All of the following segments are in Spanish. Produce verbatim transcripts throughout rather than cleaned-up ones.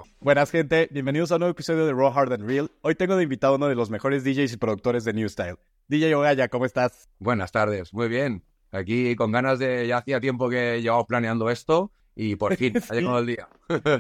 Bueno. Buenas, gente. Bienvenidos a un nuevo episodio de Raw, Hard and Real. Hoy tengo de invitado a uno de los mejores D Js y productores de New Style. D J Ogaya, ¿cómo estás? Buenas tardes, muy bien. Aquí con ganas de... Ya hacía tiempo que llevamos planeando esto y por fin Sí. ha llegado el día.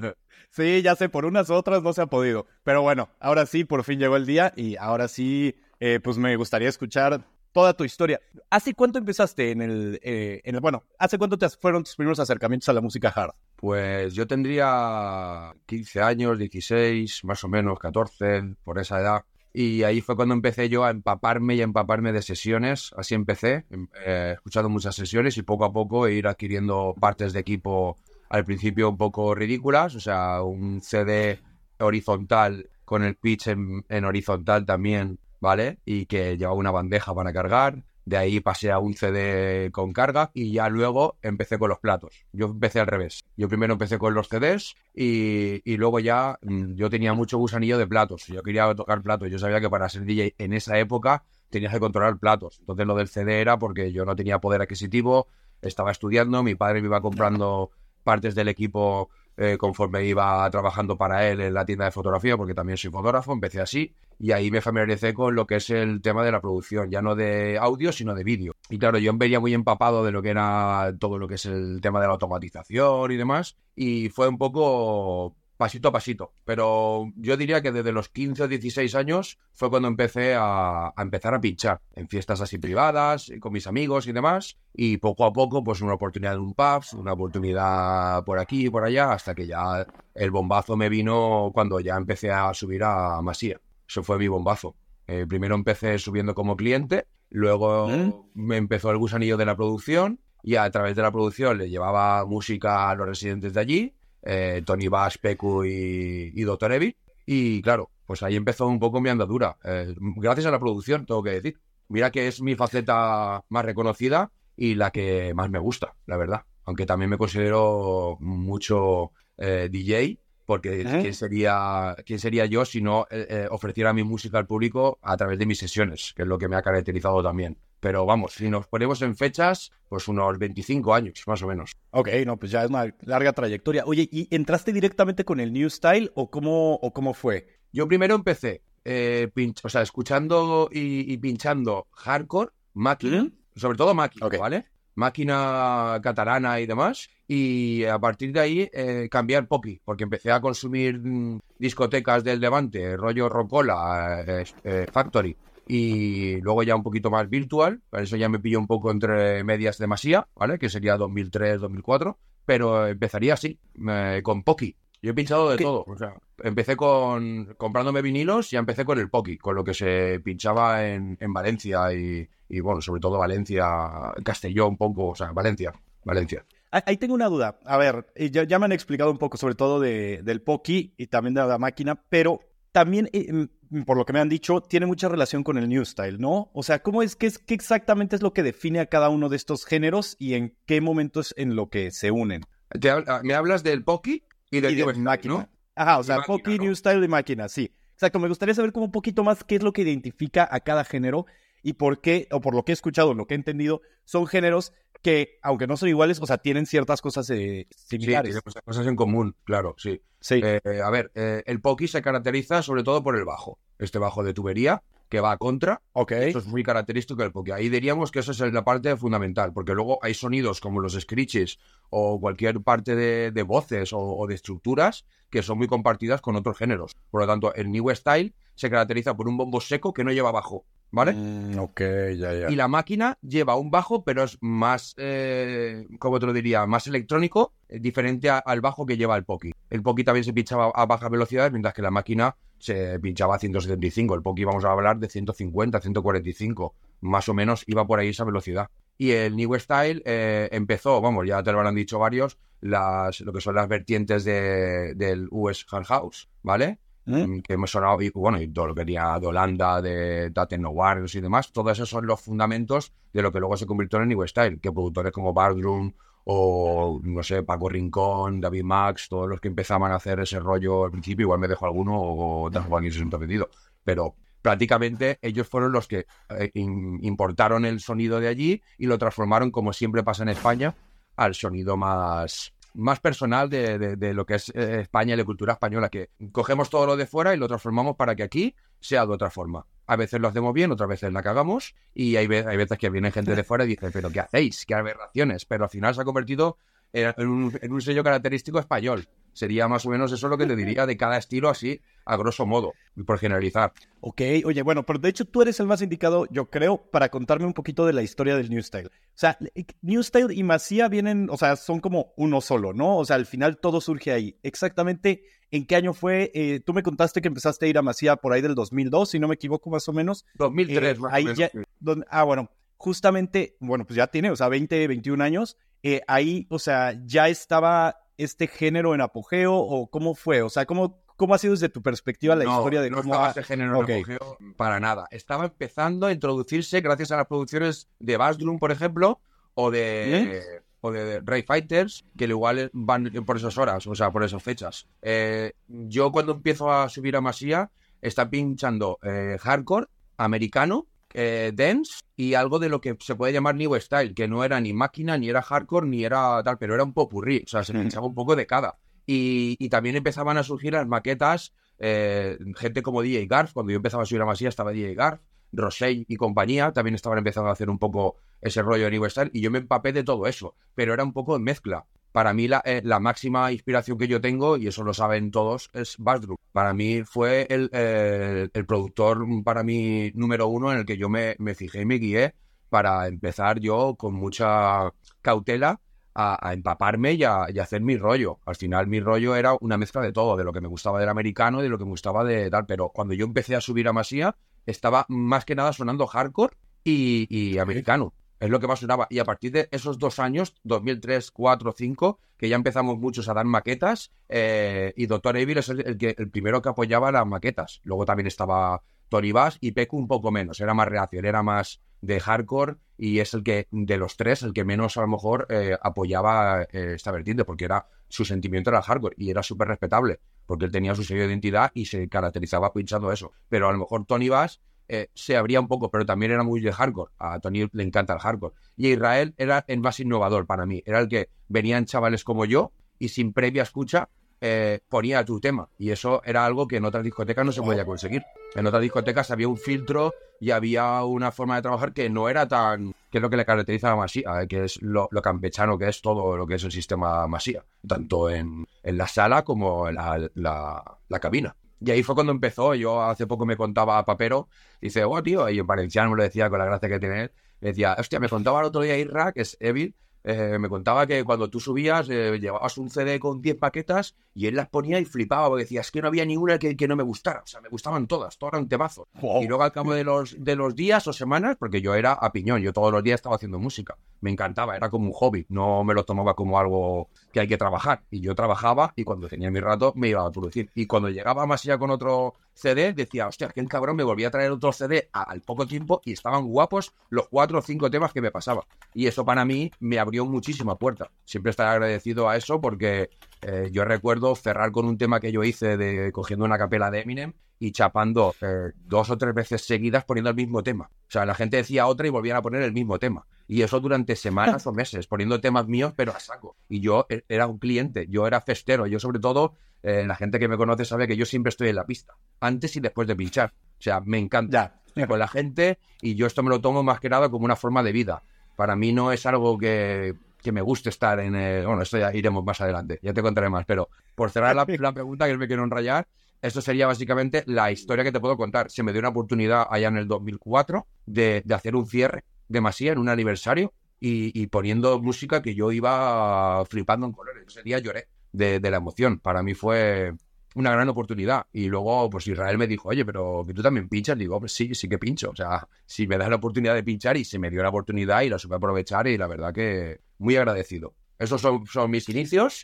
Sí, ya sé, por unas u otras no se ha podido. Pero bueno, ahora sí, por fin llegó el día y ahora sí, eh, pues me gustaría escuchar toda tu historia. ¿Hace cuánto empezaste en el, eh, en el... Bueno, ¿hace cuánto te fueron tus primeros acercamientos a la música hard? Pues yo tendría quince años, dieciséis, más o menos, catorce, por esa edad. Y ahí fue cuando empecé yo a empaparme y a empaparme de sesiones. Así empecé, eh, escuchando muchas sesiones y poco a poco ir adquiriendo partes de equipo al principio un poco ridículas. O sea, un C D horizontal con el pitch en, en horizontal también, ¿vale? Y que llevaba una bandeja para cargar. De ahí pasé a un C D con carga y ya luego empecé con los platos. Yo empecé al revés. Yo primero empecé con los C Ds y, y luego ya mmm, yo tenía mucho gusanillo de platos. Yo quería tocar platos. Yo sabía que para ser D J en esa época tenías que controlar platos. Entonces lo del C D era porque yo no tenía poder adquisitivo, estaba estudiando, mi padre me iba comprando partes del equipo eh, conforme iba trabajando para él en la tienda de fotografía, porque también soy fotógrafo, empecé así. Y ahí me familiaricé con lo que es el tema de la producción, ya no de audio, sino de vídeo. Y claro, yo venía muy empapado de lo que era todo lo que es el tema de la automatización y demás. Y fue un poco pasito a pasito. Pero yo diría que desde los quince o dieciséis años fue cuando empecé a, a empezar a pinchar en fiestas así privadas, con mis amigos y demás. Y poco a poco, pues una oportunidad en un pub, una oportunidad por aquí y por allá, hasta que ya el bombazo me vino cuando ya empecé a subir a Masía. Eso fue mi bombazo. Eh, primero empecé subiendo como cliente, luego ¿Eh? me empezó el gusanillo de la producción y a través de la producción le llevaba música a los residentes de allí, eh, Tony Bass, Pecu y, y Doctor Evil. Y claro, pues ahí empezó un poco mi andadura. Eh, gracias a la producción, tengo que decir. Mira que es mi faceta más reconocida y la que más me gusta, la verdad. Aunque también me considero mucho eh, D J. Porque ¿Eh? ¿quién sería, quién sería yo si no eh, eh, ofreciera mi música al público a través de mis sesiones, que es lo que me ha caracterizado también. Pero vamos, si nos ponemos en fechas, pues unos veinticinco años, más o menos. Ok, no, pues ya es una larga trayectoria. Oye, ¿y entraste directamente con el New Style o cómo, o cómo fue? Yo primero empecé, eh, pinch- o sea, escuchando y, y pinchando hardcore, máquina, ¿Mm? sobre todo máquina, okay. ¿vale? Máquina catalana y demás, y a partir de ahí eh, cambiar poppy, porque empecé a consumir mmm, discotecas del Levante, rollo Rocola, eh, eh, Factory, y luego ya un poquito más virtual, por eso ya me pillo un poco entre medias de Masía, ¿vale? Que sería dos mil tres, dos mil cuatro, pero empezaría así, eh, con poppy. Yo he pinchado de ¿Qué? todo, o sea, empecé con comprándome vinilos y empecé con el poppy, con lo que se pinchaba en, en Valencia y, y, bueno, sobre todo Valencia, Castellón un poco, o sea, Valencia, Valencia. Ahí tengo una duda, a ver, ya, ya me han explicado un poco sobre todo de, del poppy y también de la máquina, pero también, eh, por lo que me han dicho, tiene mucha relación con el New Style, ¿no? O sea, ¿cómo es que es, qué exactamente es lo que define a cada uno de estos géneros y en qué momentos en lo que se unen? ¿Te, ¿Me hablas del poppy? Y de, y de Style, máquina. ¿no? Ajá, o sea, máquina, poppy, ¿no? New Style y máquina, sí. Exacto, me gustaría saber como un poquito más qué es lo que identifica a cada género y por qué, o por lo que he escuchado, lo que he entendido, son géneros que, aunque no son iguales, o sea, tienen ciertas cosas eh, similares. Sí, tienen cosas en común, claro, sí. Sí. Eh, a ver, eh, el poppy se caracteriza sobre todo por el bajo. Este bajo de tubería que va a contra. Ok. Eso es muy característico del poppy. Ahí diríamos que esa es la parte fundamental, porque luego hay sonidos como los screeches o cualquier parte de, de voces o, o de estructuras que son muy compartidas con otros géneros. Por lo tanto, el New Style se caracteriza por un bombo seco que no lleva bajo, ¿vale? Mm, ok, ya, ya. Y la máquina lleva un bajo, pero es más, eh, ¿cómo te lo diría? Más electrónico, eh, diferente a, al bajo que lleva el poppy. El poppy también se pinchaba a baja velocidad, mientras que la máquina se pinchaba a ciento setenta y cinco. El poppy vamos a hablar de ciento cincuenta, ciento cuarenta y cinco. Más o menos iba por ahí esa velocidad. Y el New Style eh, empezó, vamos, ya te lo habrán dicho varios, las, lo que son las vertientes de, del U S Hard House, ¿vale? ¿Eh? Que hemos sonado, y bueno, y todo lo que tenía de Holanda, de, de Techno Warriors y demás, todos esos son los fundamentos de lo que luego se convirtió en el New Style, que productores como Bardroom o, no sé, Paco Rincón, David Max, todos los que empezaban a hacer ese rollo al principio, igual me dejo alguno o Dan Juan y se siento pedido, pero prácticamente ellos fueron los que eh, in, importaron el sonido de allí y lo transformaron, como siempre pasa en España, al sonido más más personal de, de, de lo que es eh, España y la cultura española, que cogemos todo lo de fuera y lo transformamos para que aquí sea de otra forma. A veces lo hacemos bien, otras veces la cagamos, y hay, ve- hay veces que viene gente de fuera y dice, pero ¿qué hacéis? ¿Qué aberraciones? Pero al final se ha convertido en, en un, en un sello característico español. Sería más o menos eso lo que te diría de cada estilo, así, a grosso modo, por generalizar. Ok, oye, bueno, pero de hecho tú eres el más indicado, yo creo, para contarme un poquito de la historia del New Style. O sea, New Style y Masía vienen, o sea, son como uno solo, ¿no? O sea, al final todo surge ahí. Exactamente, ¿en qué año fue? Eh, tú me contaste que empezaste a ir a Masía por ahí del dos mil dos, si no me equivoco, más o menos. dos mil tres, Eh, más ahí o menos. ya, donde, ah, bueno, justamente, bueno, pues ya tiene, o sea, veinte, veintiún años. Eh, ahí, o sea, ya estaba este género en apogeo, o cómo fue, o sea, cómo, cómo ha sido desde tu perspectiva la No, historia de no cómo estaba ha... ese género Ok. en apogeo para nada. Estaba empezando a introducirse gracias a las producciones de Bassdrum, por ejemplo, o de, ¿Eh? o de Ray Fighters, que igual van por esas horas, o sea, por esas fechas. Eh, yo cuando empiezo a subir a Masía, está pinchando eh, hardcore, americano, eh, dance y algo de lo que se puede llamar New Style, que no era ni máquina, ni era hardcore, ni era tal, pero era un popurrí, o sea, se pinchaba un poco de cada. Y, y también empezaban a surgir las maquetas, eh, gente como D J Garf. Cuando yo empezaba a subir a Masía estaba D J Garf, Rosé y compañía, también estaban empezando a hacer un poco ese rollo de New Style, y yo me empapé de todo eso, pero era un poco en mezcla. Para mí la, eh, la máxima inspiración que yo tengo, y eso lo saben todos, es Bassdrum. Para mí fue el, eh, el productor, para mí, número uno en el que yo me, me fijé y me guié para empezar yo con mucha cautela a, a empaparme y a, y a hacer mi rollo. Al final mi rollo era una mezcla de todo, de lo que me gustaba del americano y de lo que me gustaba de tal, pero cuando yo empecé a subir a Masía estaba más que nada sonando hardcore y, y americano. Es lo que más sonaba. Y a partir de esos dos años, dos mil tres, cuatro, cinco, que ya empezamos muchos a dar maquetas, eh, y Doctor Evil es el, el, que, el primero que apoyaba las maquetas. Luego también estaba Tony Bass y Pecu un poco menos. Era más reacio, era más de hardcore, y es el que, de los tres, el que menos a lo mejor eh, apoyaba eh, esta vertiente, porque era su sentimiento era el hardcore y era súper respetable, porque él tenía su sello de identidad y se caracterizaba pinchando eso. Pero a lo mejor Tony Bass Eh, se abría un poco, pero también era muy de hardcore. A Tony le encanta el hardcore. Y Israel era el más innovador para mí. Era el que venían chavales como yo y sin previa escucha eh, ponía tu tema. Y eso era algo que en otras discotecas no se podía conseguir. En otras discotecas había un filtro y había una forma de trabajar que no era tan... que es lo que le caracteriza a Masía, eh, que es lo, lo campechano que es todo lo que es el sistema Masía. Tanto en, en la sala como en la, la, la cabina. Y ahí fue cuando empezó. Yo hace poco me contaba a Papero, dice, oh, tío, y en valenciano me lo decía con la gracia que tiene él, le decía, hostia, me contaba el otro día Irra, que es Evil, eh, me contaba que cuando tú subías, eh, llevabas un C D con diez paquetas y él las ponía y flipaba, porque decía, es que no había ninguna que, que no me gustara, o sea, me gustaban todas, todas eran temazos. Wow. Y luego al cabo de los, de los días o semanas, porque yo era a piñón, yo todos los días estaba haciendo música, me encantaba, era como un hobby, no me lo tomaba como algo que hay que trabajar, y yo trabajaba y cuando tenía mi rato me iba a producir, y cuando llegaba más allá con otro C D, decía, hostia, que el cabrón me volvía a traer otro C D al poco tiempo y estaban guapos los cuatro o cinco temas que me pasaba, y eso para mí me abrió muchísima puerta. Siempre estaré agradecido a eso, porque eh, yo recuerdo cerrar con un tema que yo hice de cogiendo una capela de Eminem y chapando eh, dos o tres veces seguidas poniendo el mismo tema. O sea, la gente decía otra y volvían a poner el mismo tema. Y eso durante semanas o meses, poniendo temas míos, pero a saco. Y yo era un cliente, yo era festero. Yo, sobre todo, eh, la gente que me conoce sabe que yo siempre estoy en la pista, antes y después de pinchar. O sea, me encanta. Ya. Con la gente, y yo esto me lo tomo más que nada como una forma de vida. Para mí no es algo que, que me guste estar en... El, bueno, esto ya iremos más adelante, ya te contaré más. Pero por cerrar la, la pregunta, que me quiero enrollar, esto sería básicamente la historia que te puedo contar. Se me dio una oportunidad allá en el dos mil cuatro de, de hacer un cierre de Masía en un aniversario y, y poniendo música que yo iba flipando en colores. Ese día lloré de, de la emoción. Para mí fue una gran oportunidad. Y luego, pues Israel me dijo, oye, pero que tú también pinchas. Digo, pues sí, sí que pincho. O sea, si me das la oportunidad de pinchar, y se me dio la oportunidad y la supe aprovechar, y la verdad que muy agradecido. Esos son, son mis inicios,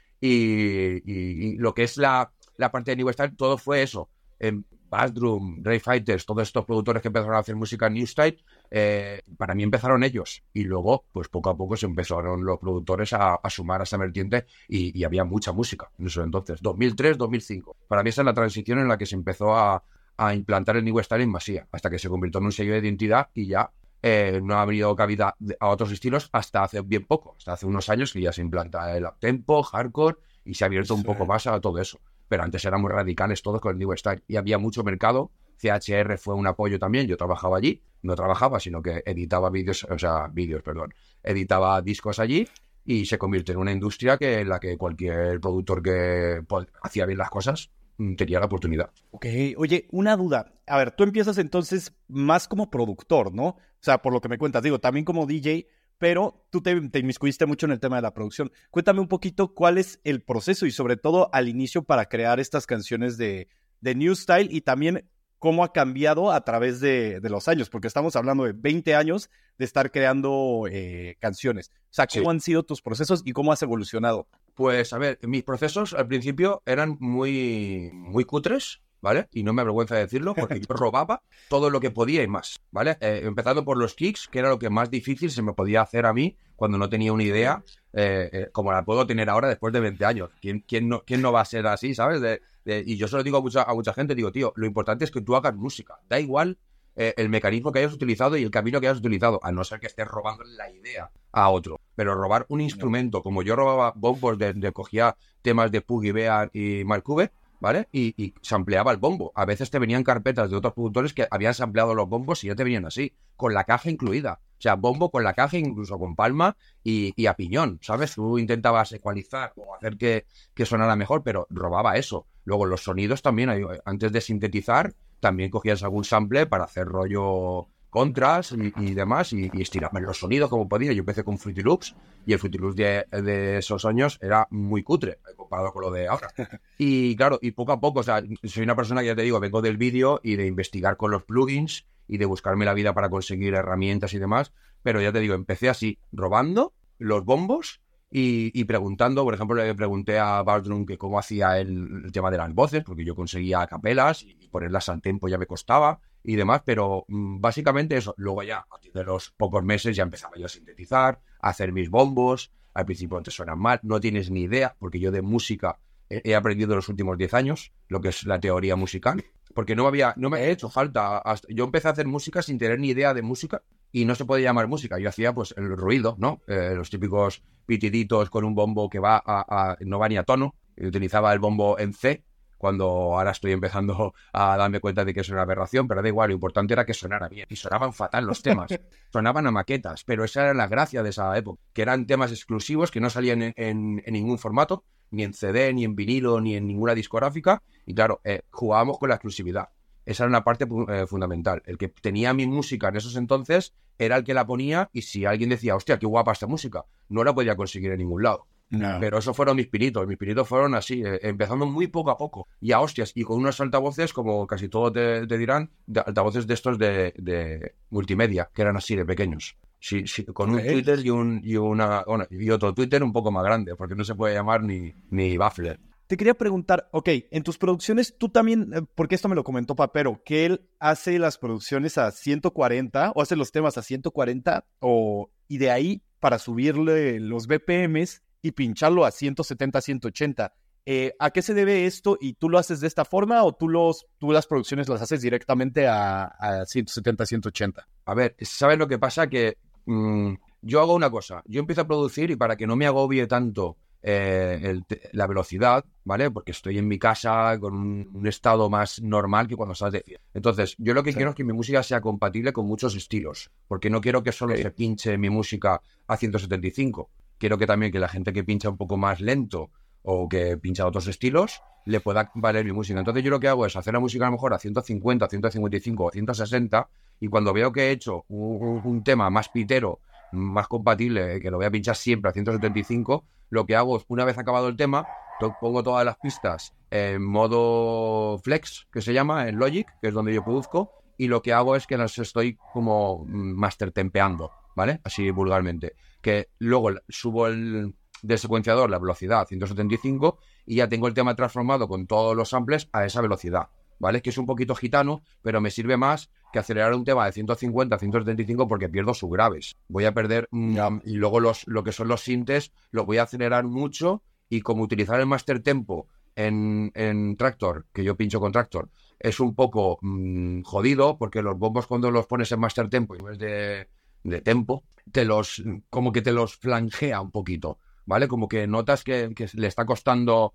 y, y, y lo que es la, la parte de New Style, todo fue eso. En Bassdrum, Ray Fighters, todos estos productores que empezaron a hacer música New Style, eh, para mí empezaron ellos, y luego pues poco a poco se empezaron los productores a, a sumar a esa vertiente, y, y había mucha música en eso entonces, dos mil tres, dos mil cinco. Para mí esa es la transición en la que se empezó a, a implantar el New Style en Masía, hasta que se convirtió en un sello de identidad, y ya eh, no ha habido cabida a otros estilos hasta hace bien poco, hasta hace unos años que ya se implanta el uptempo, hardcore y se ha abierto un sí. poco más a todo eso. Pero antes éramos radicales todos con el New Style y había mucho mercado. C H R fue un apoyo también, yo trabajaba allí, no trabajaba, sino que editaba vídeos, o sea, vídeos, perdón, editaba discos allí y se convirtió en una industria que en la que cualquier productor que hacía bien las cosas tenía la oportunidad. Ok, oye, una duda. A ver, tú empiezas entonces más como productor, ¿no? O sea, por lo que me cuentas, digo, también como D J, pero tú te, te inmiscuiste mucho en el tema de la producción. Cuéntame un poquito cuál es el proceso y sobre todo al inicio para crear estas canciones de, de New Style y también cómo ha cambiado a través de, de los años, porque estamos hablando de veinte años de estar creando eh, canciones. O sea, ¿cómo sí. han sido tus procesos y cómo has evolucionado? Pues, a ver, mis procesos al principio eran muy, muy cutres, ¿vale? Y no me avergüenza de decirlo, porque yo robaba todo lo que podía y más, ¿vale? Eh, empezando por los kicks, que era lo que más difícil se me podía hacer a mí cuando no tenía una idea, eh, eh, como la puedo tener ahora después de veinte años. ¿Quién, quién, no, quién no va a ser así, ¿sabes? De, de, y yo se lo digo a mucha, a mucha gente, digo, tío, lo importante es que tú hagas música. Da igual eh, el mecanismo que hayas utilizado y el camino que hayas utilizado, a no ser que estés robando la idea a otro. Pero robar un instrumento, como yo robaba bombos, de, de cogía temas de Puggy Bear y Mark Cuban, ¿vale? Y, y sampleaba el bombo. A veces te venían carpetas de otros productores que habían sampleado los bombos y ya te venían así, con la caja incluida. O sea, bombo con la caja, incluso con palma y, y a piñón, ¿sabes? Tú intentabas ecualizar o hacer que, que sonara mejor, pero robaba eso. Luego los sonidos también, antes de sintetizar, también cogías algún sample para hacer rollo contras y, y demás, y, y estirarme los sonidos como podía. Yo empecé con Fruity Loops y el Fruity Loops de, de esos años era muy cutre comparado con lo de ahora. Y claro, y poco a poco, o sea, soy una persona que ya te digo, vengo del vídeo y de investigar con los plugins y de buscarme la vida para conseguir herramientas y demás, pero ya te digo, empecé así, robando los bombos y, y preguntando. Por ejemplo, le pregunté a Bardrum que cómo hacía el, el tema de las voces, porque yo conseguía capelas y ponerlas al tempo ya me costaba y demás, pero mmm, básicamente eso. Luego ya, a partir de los pocos meses, ya empezaba yo a sintetizar, a hacer mis bombos. Al principio te suenan mal, no tienes ni idea, porque yo de música he, he aprendido en los últimos diez años lo que es la teoría musical, porque no me había, no me he hecho falta. Hasta, yo empecé a hacer música sin tener ni idea de música y no se puede llamar música. Yo hacía pues el ruido, ¿no? Eh, los típicos pitiditos con un bombo que va a, a no va ni a tono. Y utilizaba el bombo en C, cuando ahora estoy empezando a darme cuenta de que es una aberración, pero da igual, lo importante era que sonara bien. Y sonaban fatal los temas, sonaban a maquetas, pero esa era la gracia de esa época, que eran temas exclusivos que no salían en, en, en ningún formato, ni en C D, ni en vinilo, ni en ninguna discográfica, y claro, eh, jugábamos con la exclusividad. Esa era una parte eh, fundamental. El que tenía mi música en esos entonces era el que la ponía, y si alguien decía, hostia, qué guapa esta música, no la podía conseguir en ningún lado. No. Pero esos fueron mis pinitos, mis pinitos fueron así, eh, empezando muy poco a poco, y a hostias, y con unos altavoces, como casi todos te, te dirán, de altavoces de estos de, de multimedia, que eran así de pequeños. Sí, sí, con un Twitter y, un, y, una, bueno, y otro Twitter un poco más grande, porque no se puede llamar ni, ni baffler. Te quería preguntar, ok, en tus producciones, tú también, porque esto me lo comentó Papero, que él hace las producciones a ciento cuarenta, o hace los temas a ciento cuarenta, o, y de ahí para subirle los B P Ms y pincharlo a ciento setenta, ciento ochenta. Eh, ¿A qué se debe esto? ¿Y tú lo haces de esta forma o tú, los, tú las producciones las haces directamente a, a ciento setenta, ciento ochenta? A ver, ¿sabes lo que pasa? Que mmm, yo hago una cosa. Yo empiezo a producir y para que no me agobie tanto eh, el, la velocidad, ¿vale? Porque estoy en mi casa con un, un estado más normal que cuando estás de fiesta. Entonces, yo lo que sí. quiero es que mi música sea compatible con muchos estilos, porque no quiero que solo sí. se pinche mi música a ciento setenta y cinco. Quiero que también que la gente que pincha un poco más lento o que pincha otros estilos le pueda valer mi música. Entonces yo lo que hago es hacer la música a lo mejor a ciento cincuenta, ciento cincuenta y cinco o ciento sesenta, y cuando veo que he hecho un, un tema más pitero, más compatible, que lo voy a pinchar siempre a ciento setenta y cinco, lo que hago es, una vez acabado el tema, pongo todas las pistas en modo flex, que se llama, en Logic, que es donde yo produzco, y lo que hago es que las estoy como master tempeando, ¿vale? Así vulgarmente. Que luego subo el del secuenciador la velocidad a ciento setenta y cinco y ya tengo el tema transformado con todos los samples a esa velocidad, ¿vale? Que es un poquito gitano, pero me sirve más que acelerar un tema de ciento cincuenta a ciento setenta y cinco porque pierdo sus graves. Voy a perder... Mmm, y luego los, lo que son los sintes los voy a acelerar mucho, y como utilizar el master tempo en, en Traktor, que yo pincho con Traktor, es un poco mmm, jodido, porque los bombos cuando los pones en master tempo y no es de... de tempo, te los, como que te los flangea un poquito, ¿vale? Como que notas que, que le está costando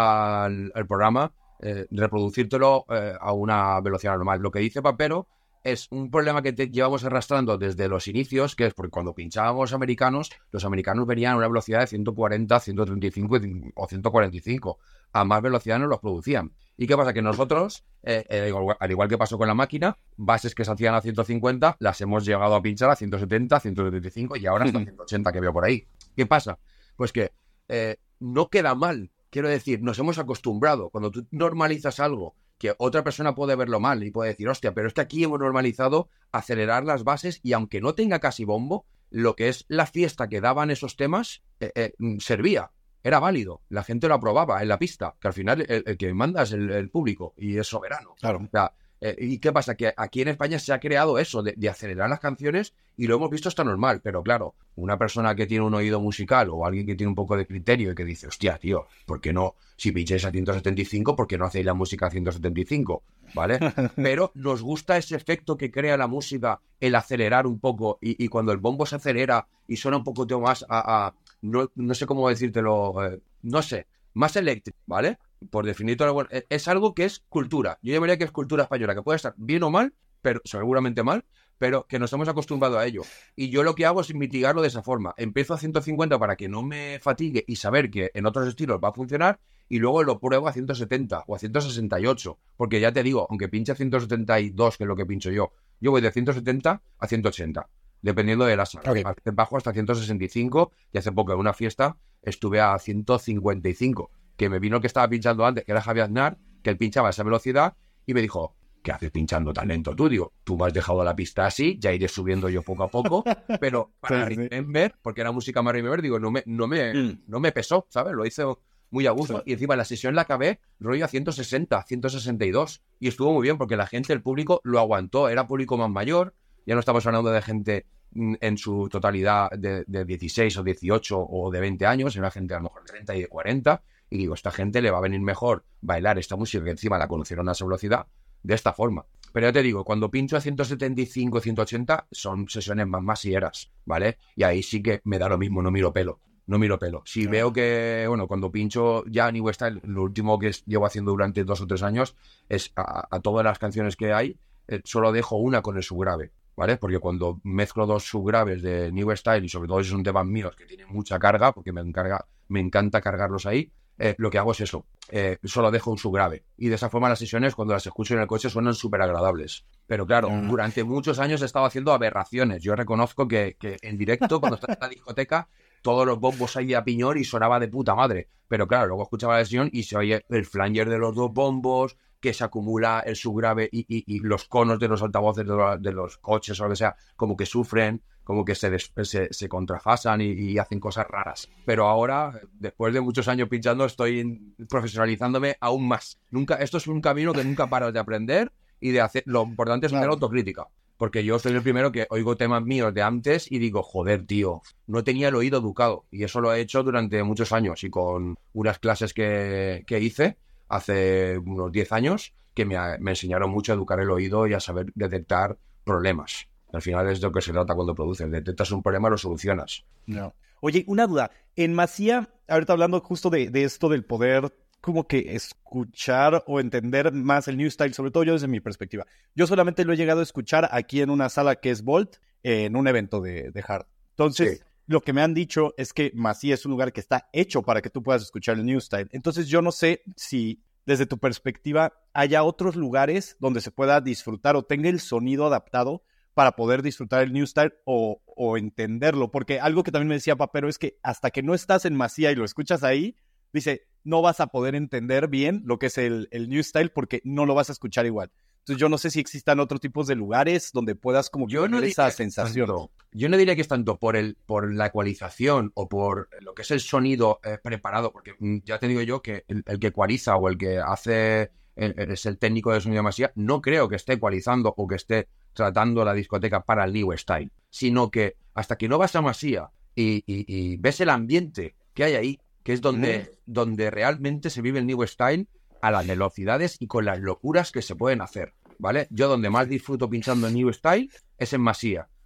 al, al programa eh, reproducírtelo eh, a una velocidad normal. Lo que dice Papero es un problema que te llevamos arrastrando desde los inicios, que es porque cuando pinchábamos americanos, los americanos venían a una velocidad de ciento cuarenta, ciento treinta y cinco o ciento cuarenta y cinco. A más velocidad no los producían. ¿Y qué pasa? Que nosotros, eh, eh, al igual que pasó con la máquina, bases que se hacían a ciento cincuenta las hemos llegado a pinchar a ciento setenta, ciento setenta y cinco y ahora hasta ciento ochenta que veo por ahí. ¿Qué pasa? Pues que eh, no queda mal. Quiero decir, nos hemos acostumbrado. Cuando tú normalizas algo que otra persona puede verlo mal y puede decir, hostia, pero es que aquí hemos normalizado acelerar las bases y aunque no tenga casi bombo, lo que es la fiesta que daban esos temas eh, eh, servía. Era válido, la gente lo aprobaba en la pista, que al final el, el que manda es el, el público y es soberano. Claro. O sea, eh, ¿y qué pasa? Que aquí en España se ha creado eso de, de acelerar las canciones y lo hemos visto hasta normal, pero claro, una persona que tiene un oído musical o alguien que tiene un poco de criterio y que dice, hostia, tío, ¿por qué no? Si pincháis a ciento setenta y cinco, ¿por qué no hacéis la música a ciento setenta y cinco? ¿Vale? Pero nos gusta ese efecto que crea la música, el acelerar un poco y, y cuando el bombo se acelera y suena un poco más a... a No, no sé cómo decírtelo, eh, no sé, más eléctrico, ¿vale? Por definir todo, bueno, es algo que es cultura. Yo llamaría que es cultura española, que puede estar bien o mal, pero seguramente mal, pero que nos hemos acostumbrado a ello. Y yo lo que hago es mitigarlo de esa forma. Empiezo a ciento cincuenta para que no me fatigue y saber que en otros estilos va a funcionar y luego lo pruebo a ciento setenta o a ciento sesenta y ocho, porque ya te digo, aunque pinche a ciento setenta y dos, que es lo que pincho yo, yo voy de ciento setenta a ciento ochenta. Dependiendo de la sala. Okay. A veces bajo hasta ciento sesenta y cinco y hace poco en una fiesta estuve a ciento cincuenta y cinco, que me vino el que estaba pinchando antes, que era Javier Aznar, que él pinchaba a esa velocidad y me dijo, ¿qué haces pinchando tan lento tú? Digo, tú me has dejado la pista así, ya iré subiendo yo poco a poco, pero para sí, Remember, sí. porque era música más Remember, digo, no me, no me, mm. no me pesó, ¿sabes? Lo hice muy a gusto. Sí. Y encima la sesión la acabé rollo a ciento sesenta, ciento sesenta y dos y estuvo muy bien porque la gente, el público lo aguantó, era público más mayor. Ya no estamos hablando de gente en su totalidad de, de dieciséis o dieciocho o de veinte años, era gente a lo mejor treinta y de cuarenta, y digo, esta gente le va a venir mejor bailar esta música que encima la conocieron a esa velocidad de esta forma. Pero ya te digo, cuando pincho a ciento setenta y cinco, ciento ochenta son sesiones más masieras, ¿vale? Y ahí sí que me da lo mismo, no miro pelo, no miro pelo. Si veo que, bueno, cuando pincho ya New Style, lo último que llevo haciendo durante dos o tres años es a, a todas las canciones que hay, eh, solo dejo una con el subgrave, ¿vale? Porque cuando mezclo dos subgraves de New Style y sobre todo si son temas míos que tienen mucha carga, porque me encarga, me encanta cargarlos ahí, eh, lo que hago es eso, eh, solo dejo un subgrave y de esa forma las sesiones cuando las escucho en el coche suenan súper agradables. Pero claro, mm. durante muchos años he estado haciendo aberraciones. Yo reconozco que, que en directo cuando estaba en la discoteca todos los bombos ahí a piñón y sonaba de puta madre, pero claro, luego escuchaba la sesión y se oye el flanger de los dos bombos, que se acumula el subgrave y, y, y los conos de los altavoces de, lo, de los coches o lo que sea, como que sufren, como que se, des, se, se contrafasan y, y hacen cosas raras. Pero ahora, después de muchos años pinchando, estoy profesionalizándome aún más. Nunca, esto es un camino que nunca paras de aprender y de hacer. Lo importante es hacer claro. autocrítica. Porque yo soy el primero que oigo temas míos de antes y digo, joder, tío, no tenía el oído educado. Y eso lo he hecho durante muchos años y con unas clases que, que hice hace unos diez años que me, me enseñaron mucho a educar el oído y a saber detectar problemas. Al final es de lo que se trata cuando produces. Detectas un problema, lo solucionas. No. Oye, una duda. En Masía, ahorita hablando justo de, de esto del poder como que escuchar o entender más el New Style, sobre todo yo desde mi perspectiva. Yo solamente lo he llegado a escuchar aquí en una sala que es Volt, eh, en un evento de, de hard. Entonces, sí. Lo que me han dicho es que Masía es un lugar que está hecho para que tú puedas escuchar el New Style. Entonces, yo no sé si desde tu perspectiva haya otros lugares donde se pueda disfrutar o tenga el sonido adaptado para poder disfrutar el New Style o, o entenderlo. Porque algo que también me decía Papero es que hasta que no estás en Masía y lo escuchas ahí, dice, no vas a poder entender bien lo que es el, el New Style porque no lo vas a escuchar igual. Entonces yo no sé si existan otros tipos de lugares donde puedas como yo no tener esa sensación. Tanto, yo no diría que es tanto por el por la ecualización o por lo que es el sonido eh, preparado, porque ya te digo yo que el, el que ecualiza o el que hace el, es el técnico de sonido de Masía, no creo que esté ecualizando o que esté tratando la discoteca para el New Style, sino que hasta que no vas a Masía y, y, y ves el ambiente que hay ahí, que es donde, mm. donde realmente se vive el New Style a las velocidades y con las locuras que se pueden hacer, ¿vale? Yo donde más disfruto pinchando el New Style es en Masía,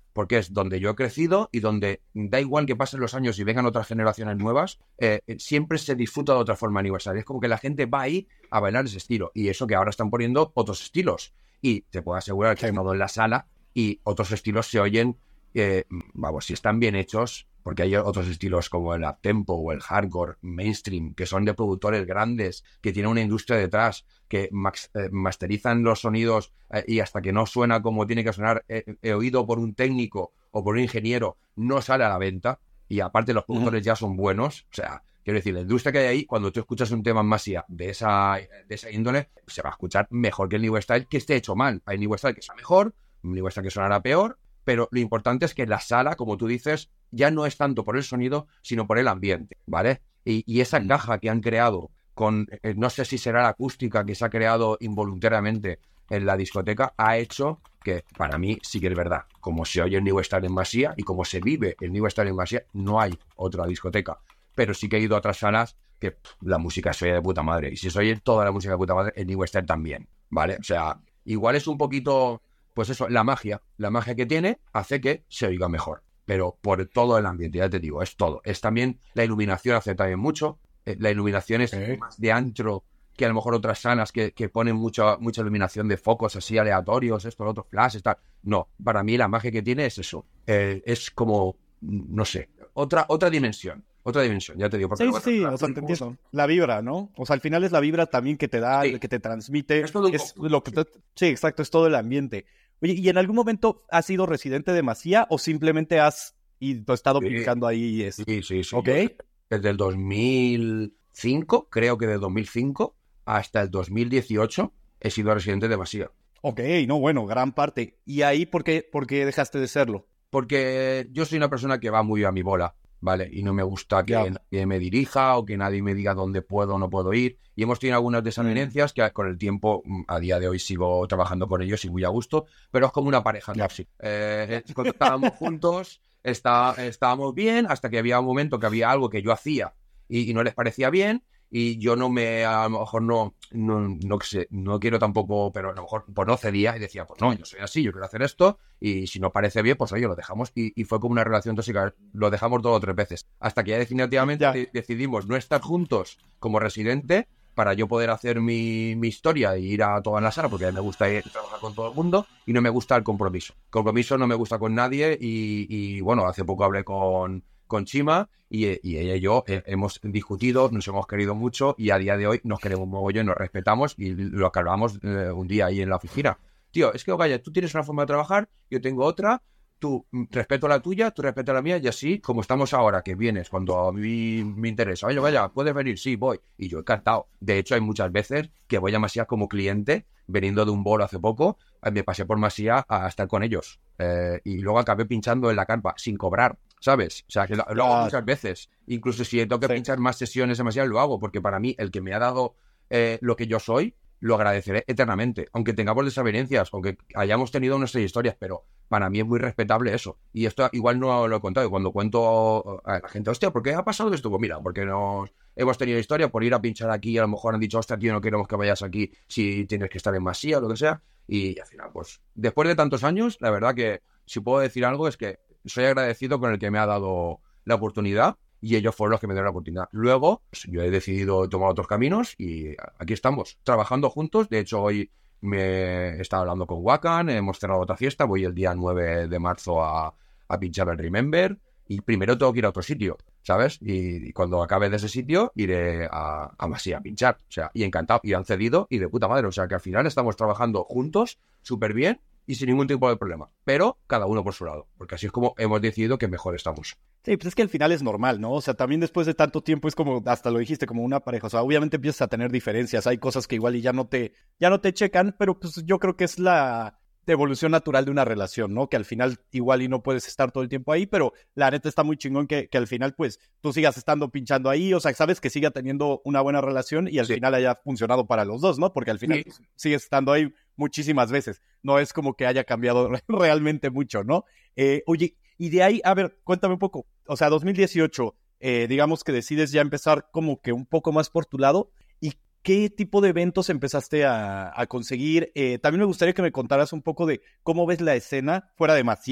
porque es donde yo he crecido y donde da igual que pasen los años y vengan otras generaciones nuevas, eh, siempre se disfruta de otra forma en Universal. Es como que la gente va ahí a bailar ese estilo. Y eso que ahora están poniendo otros estilos. Y te puedo asegurar que he estado en la sala y otros estilos se oyen, eh, vamos, si están bien hechos, porque hay otros estilos como el uptempo o el hardcore mainstream, que son de productores grandes, que tienen una industria detrás, que max, eh, masterizan los sonidos eh, y hasta que no suena como tiene que sonar, eh, eh, oído por un técnico o por un ingeniero, no sale a la venta. Y aparte los productores uh-huh. ya son buenos. O sea, quiero decir, la industria que hay ahí, cuando tú escuchas un tema en Masia de esa, de esa índole, se va a escuchar mejor que el New Style, que esté hecho mal. Hay New Style que sea mejor, un New Style que sonará peor, pero lo importante es que la sala, como tú dices, ya no es tanto por el sonido, sino por el ambiente, ¿vale? Y, y esa caja que han creado con, eh, no sé si será la acústica que se ha creado involuntariamente en la discoteca, ha hecho que, para mí, sí que es verdad, como se oye el New Style en Masia y como se vive el New Style en Masia, no hay otra discoteca. Pero sí que he ido a otras salas que pff, la música se oye de puta madre. Y si se oye toda la música de puta madre, el New Style también, ¿vale? O sea, igual es un poquito... Pues eso, la magia, la magia que tiene hace que se oiga mejor, pero por todo el ambiente, ya te digo, es todo. Es también, la iluminación hace también mucho, eh, la iluminación es ¿Eh? más de antro que a lo mejor otras salas que, que ponen mucha, mucha iluminación de focos así aleatorios, esto, lo otro, flashes, tal. No, para mí la magia que tiene es eso, eh, es como, no sé, otra, otra dimensión. Otra dimensión, ya te digo. Porque, sí, bueno, sí, o sea, te entiendo. La vibra, ¿no? O sea, al final es la vibra también que te da, sí. que te transmite. Es todo un es lo que te... Sí, exacto, es todo el ambiente. Oye, ¿y en algún momento has sido residente de Masia o simplemente has ido, estado sí. picando ahí? Es... Sí, sí, sí. ¿Ok? Desde el dos mil cinco, creo que de dos mil cinco hasta el dos mil dieciocho he sido residente de Masia. Ok, no, bueno, gran parte. ¿Y ahí por qué, por qué dejaste de serlo? Porque yo soy una persona que va muy a mi bola. ¿Vale? Y no me gusta que yeah. nadie me dirija o que nadie me diga dónde puedo o no puedo ir. Y hemos tenido algunas desavenencias mm. que con el tiempo, a día de hoy, sigo trabajando con ellos y muy a gusto, pero es como una pareja yeah. tóxica. Eh, cuando estábamos juntos, está, estábamos bien, hasta que había un momento que había algo que yo hacía y, y no les parecía bien, y yo no me, a lo mejor no, no, no sé, no quiero tampoco, pero a lo mejor pues no cedía y decía, pues no, yo soy así, yo quiero hacer esto, y si no parece bien, pues oye, lo dejamos, y, y fue como una relación tóxica, lo dejamos dos o tres veces, hasta que ya definitivamente ya. De, decidimos no estar juntos como residente, para yo poder hacer mi, mi historia e ir a toda la sala, porque a mí me gusta ir, trabajar con todo el mundo, y no me gusta el compromiso. Compromiso no me gusta con nadie, y, y bueno, hace poco hablé con... con Chima, y, y ella y yo eh, hemos discutido, nos hemos querido mucho, y a día de hoy nos queremos un mogollón, nos respetamos, y lo que hablamos eh, un día ahí en la oficina. Tío, es que, vaya, tú tienes una forma de trabajar, yo tengo otra, tú respeto la tuya, tú respetas la mía, y así, como estamos ahora, que vienes cuando a mí me interesa, oye, vaya, ¿puedes venir? Sí, voy. Y yo encantado. De hecho, hay muchas veces que voy a Masia como cliente, veniendo de un bolo hace poco, me pasé por Masia a estar con ellos. Eh, y luego acabé pinchando en la carpa, sin cobrar, ¿sabes? O sea, que lo, lo hago muchas veces. Incluso si tengo que sí. pinchar más sesiones demasiado, lo hago, porque para mí, el que me ha dado eh, lo que yo soy, lo agradeceré eternamente. Aunque tengamos desavenencias, aunque hayamos tenido nuestras historias, pero para mí es muy respetable eso. Y esto igual no lo he contado. Cuando cuento a la gente, hostia, ¿por qué ha pasado esto? Pues mira, porque nos hemos tenido historia por ir a pinchar aquí, y a lo mejor han dicho, hostia, tío, no queremos que vayas aquí si tienes que estar en Masia o lo que sea. Y al final, pues, después de tantos años, la verdad que si puedo decir algo es que soy agradecido con el que me ha dado la oportunidad, y ellos fueron los que me dieron la oportunidad. Luego, pues, yo he decidido tomar otros caminos y aquí estamos, trabajando juntos. De hecho, hoy me he estado hablando con Wakan, hemos cerrado otra fiesta, voy el día nueve de marzo a, a pinchar el Remember, y primero tengo que ir a otro sitio, ¿sabes? Y, y cuando acabe de ese sitio, iré a, a Masia a pinchar. O sea, y encantado, y han cedido, y de puta madre. O sea, que al final estamos trabajando juntos, súper bien, y sin ningún tipo de problema, pero cada uno por su lado, porque así es como hemos decidido que mejor estamos. Sí, pues es que al final es normal, ¿no? O sea, también después de tanto tiempo es como, hasta lo dijiste, como una pareja. O sea, obviamente empiezas a tener diferencias, hay cosas que igual y ya no te, ya no te checan, pero pues yo creo que es la evolución natural de una relación, ¿no? Que al final igual y no puedes estar todo el tiempo ahí, pero la neta está muy chingón que, que al final pues tú sigas estando pinchando ahí, o sea, sabes que siga teniendo una buena relación y al sí. final haya funcionado para los dos, ¿no? Porque al final sí. sigues estando ahí muchísimas veces, no es como que haya cambiado realmente mucho, ¿no? Eh, oye, y de ahí, a ver, cuéntame un poco, o sea, dos mil dieciocho, eh, digamos que decides ya empezar como que un poco más por tu lado, ¿y qué tipo de eventos empezaste a, a conseguir? Eh, también me gustaría que me contaras un poco de cómo ves la escena fuera de Masia,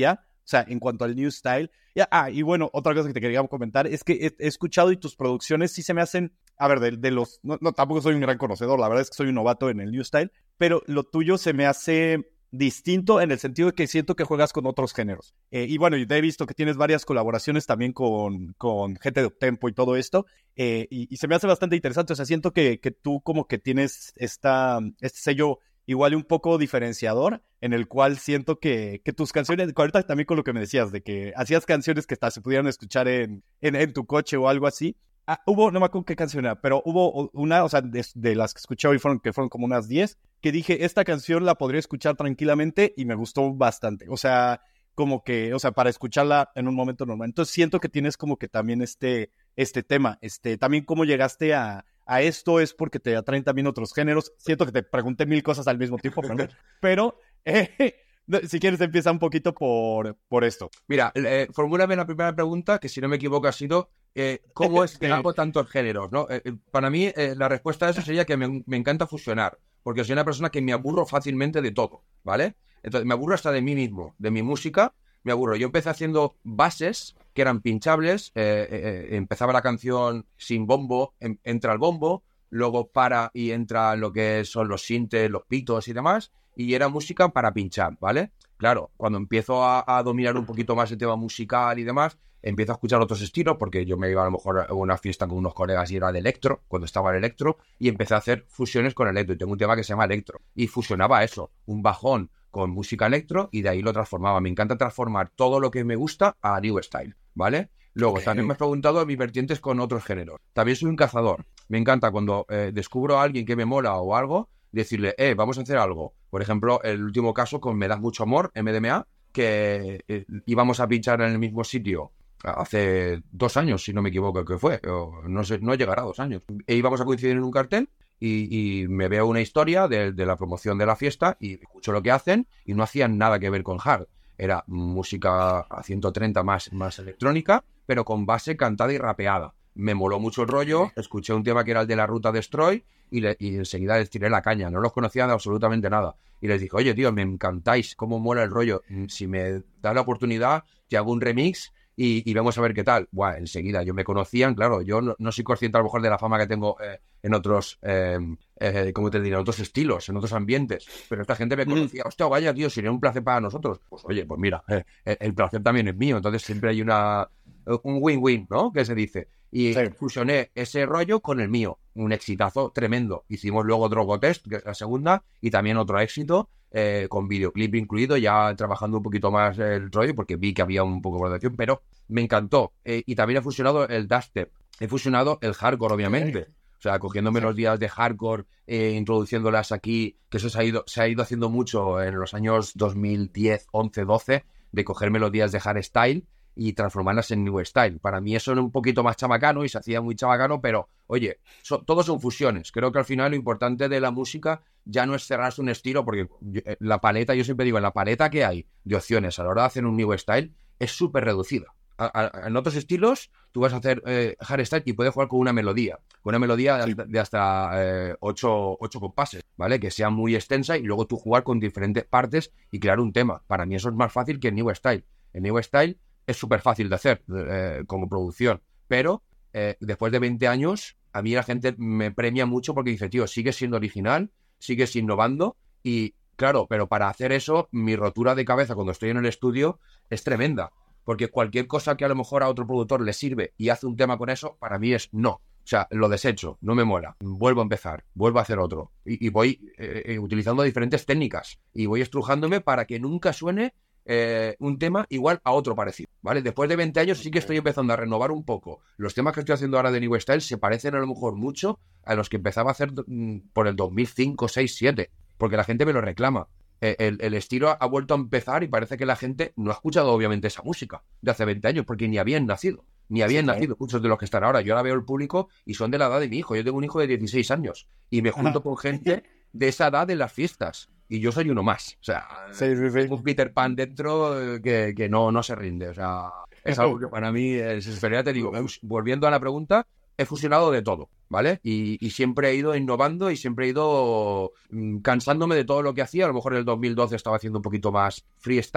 O sea, en cuanto al new style. Ya, ah, y bueno, otra cosa que te quería comentar es que he, he escuchado y tus producciones sí se me hacen, a ver, de, de los, no, no, tampoco soy un gran conocedor, la verdad es que soy un novato en el new style, pero lo tuyo se me hace distinto en el sentido de que siento que juegas con otros géneros. Eh, y bueno, yo te he visto que tienes varias colaboraciones también con, con gente de Uptempo y todo esto, eh, y, y se me hace bastante interesante. O sea, siento que, que tú como que tienes esta, este sello igual un poco diferenciador, en el cual siento que, que tus canciones, ahorita también con lo que me decías, de que hacías canciones que hasta se pudieran escuchar en, en, en tu coche o algo así. Ah, hubo, no me acuerdo qué canción era, pero hubo una, o sea, de, de las que escuché hoy, fueron, que fueron como unas diez, que dije, esta canción la podría escuchar tranquilamente y me gustó bastante. O sea, como que, o sea, para escucharla en un momento normal. Entonces siento que tienes como que también este, este tema, este, también cómo llegaste a, a esto, es porque te atraen también otros géneros. Siento que te pregunté mil cosas al mismo tiempo, pero, pero eh, si quieres empieza un poquito por, por esto. Mira, eh, formúlame la primera pregunta, que si no me equivoco ha sido, eh, ¿cómo es que hago tantos géneros? ¿No? Eh, para mí, eh, la respuesta a eso sería que me, me encanta fusionar, porque soy una persona que me aburro fácilmente de todo, ¿vale? Entonces, me aburro hasta de mí mismo, de mi música, me aburro. Yo empecé haciendo bases que eran pinchables, eh, eh, empezaba la canción sin bombo, en, entra el bombo, luego para y entra lo que son los sintes, los pitos y demás, y era música para pinchar, ¿vale? Claro, cuando empiezo a, a dominar un poquito más el tema musical y demás, empiezo a escuchar otros estilos, porque yo me iba a lo mejor a una fiesta con unos colegas y era de electro, cuando estaba el electro, y empecé a hacer fusiones con electro, y tengo un tema que se llama electro, y fusionaba eso, un bajón con música electro, y de ahí lo transformaba. Me encanta transformar todo lo que me gusta a new style, ¿vale? Luego, okay. También me has preguntado mis vertientes con otros géneros. También soy un cazador. Me encanta cuando eh, descubro a alguien que me mola o algo, decirle, eh, vamos a hacer algo. Por ejemplo, el último caso con Me das mucho amor, M D M A, que eh, íbamos a pinchar en el mismo sitio hace dos años, si no me equivoco, que fue, o no sé, no llegará a dos años. E íbamos a coincidir en un cartel y, y me veo una historia de, de la promoción de la fiesta y escucho lo que hacen y no hacían nada que ver con hard. Era música a ciento treinta más, más electrónica, pero con base cantada y rapeada. Me moló mucho el rollo, escuché un tema que era el de la Ruta Destroy y, le, y enseguida les tiré la caña. No los conocía de absolutamente nada. Y les dije, oye, tío, me encantáis, cómo mola el rollo. Si me da la oportunidad, te hago un remix y, y vamos a ver qué tal. Buah, enseguida, yo me conocían, claro, yo no, no soy consciente a lo mejor de la fama que tengo eh, en otros, eh, eh, ¿cómo te diré? En otros estilos, en otros ambientes. Pero esta gente me conocía, hostia, vaya, tío, sería un placer para nosotros. Pues oye, pues mira, eh, el placer también es mío. Entonces siempre hay una un win-win, ¿no? Que se dice. Y sí. Fusioné ese rollo con el mío. Un exitazo tremendo. Hicimos luego Drogo Test, que es la segunda, y también otro éxito, eh, con videoclip incluido, ya trabajando un poquito más el rollo, porque vi que había un poco de producción, pero me encantó. Eh, y también he fusionado el dubstep. He fusionado el hardcore, obviamente. Sí. O sea, cogiendo melodías de hardcore, eh, introduciéndolas aquí, que eso se ha ido, se ha ido haciendo mucho en los años dos mil diez, once, doce, de coger melodías de hardstyle y transformarlas en new style. Para mí eso era un poquito más chabacano y se hacía muy chabacano, pero oye, so, todos son fusiones. Creo que al final lo importante de la música ya no es cerrarse un estilo, porque yo, la paleta, yo siempre digo, la paleta que hay de opciones a la hora de hacer un new style es súper reducida. A, a, en otros estilos tú vas a hacer eh, hardstyle y puedes jugar con una melodía, con una melodía sí. de, de hasta eh, ocho, ocho compases, ¿vale? Que sea muy extensa y luego tú jugar con diferentes partes y crear un tema. Para mí eso es más fácil que el new style. El new style es súper fácil de hacer eh, como producción, pero eh, después de veinte años a mí la gente me premia mucho porque dice, tío, sigues siendo original, sigues innovando y claro, pero para hacer eso mi rotura de cabeza cuando estoy en el estudio es tremenda, porque cualquier cosa que a lo mejor a otro productor le sirve y hace un tema con eso, para mí es no. O sea, lo desecho, no me mola, vuelvo a empezar, vuelvo a hacer otro y, y voy eh, utilizando diferentes técnicas y voy estrujándome para que nunca suene Eh, un tema igual a otro parecido, ¿vale? Después de veinte años sí que estoy empezando a renovar un poco. Los temas que estoy haciendo ahora de New Style se parecen a lo mejor mucho a los que empezaba a hacer mm, por el dos mil cinco, seis, siete, porque la gente me lo reclama. Eh, el, el estilo ha vuelto a empezar y parece que la gente no ha escuchado obviamente esa música de hace veinte años, porque ni habían nacido, ni habían sí, nacido muchos de los que están ahora. Yo ahora veo el público y son de la edad de mi hijo. Yo tengo un hijo de dieciséis años y me junto con gente de esa edad en las fiestas. Y yo soy uno más. O sea, sí, sí, sí. un Peter Pan dentro que, que no, no se rinde. O sea, es algo que para mí es especial. Te digo, volviendo a la pregunta, he fusionado de todo, ¿vale? Y, y siempre he ido innovando y siempre he ido mmm, cansándome de todo lo que hacía. A lo mejor en el dos mil doce estaba haciendo un poquito más freestyle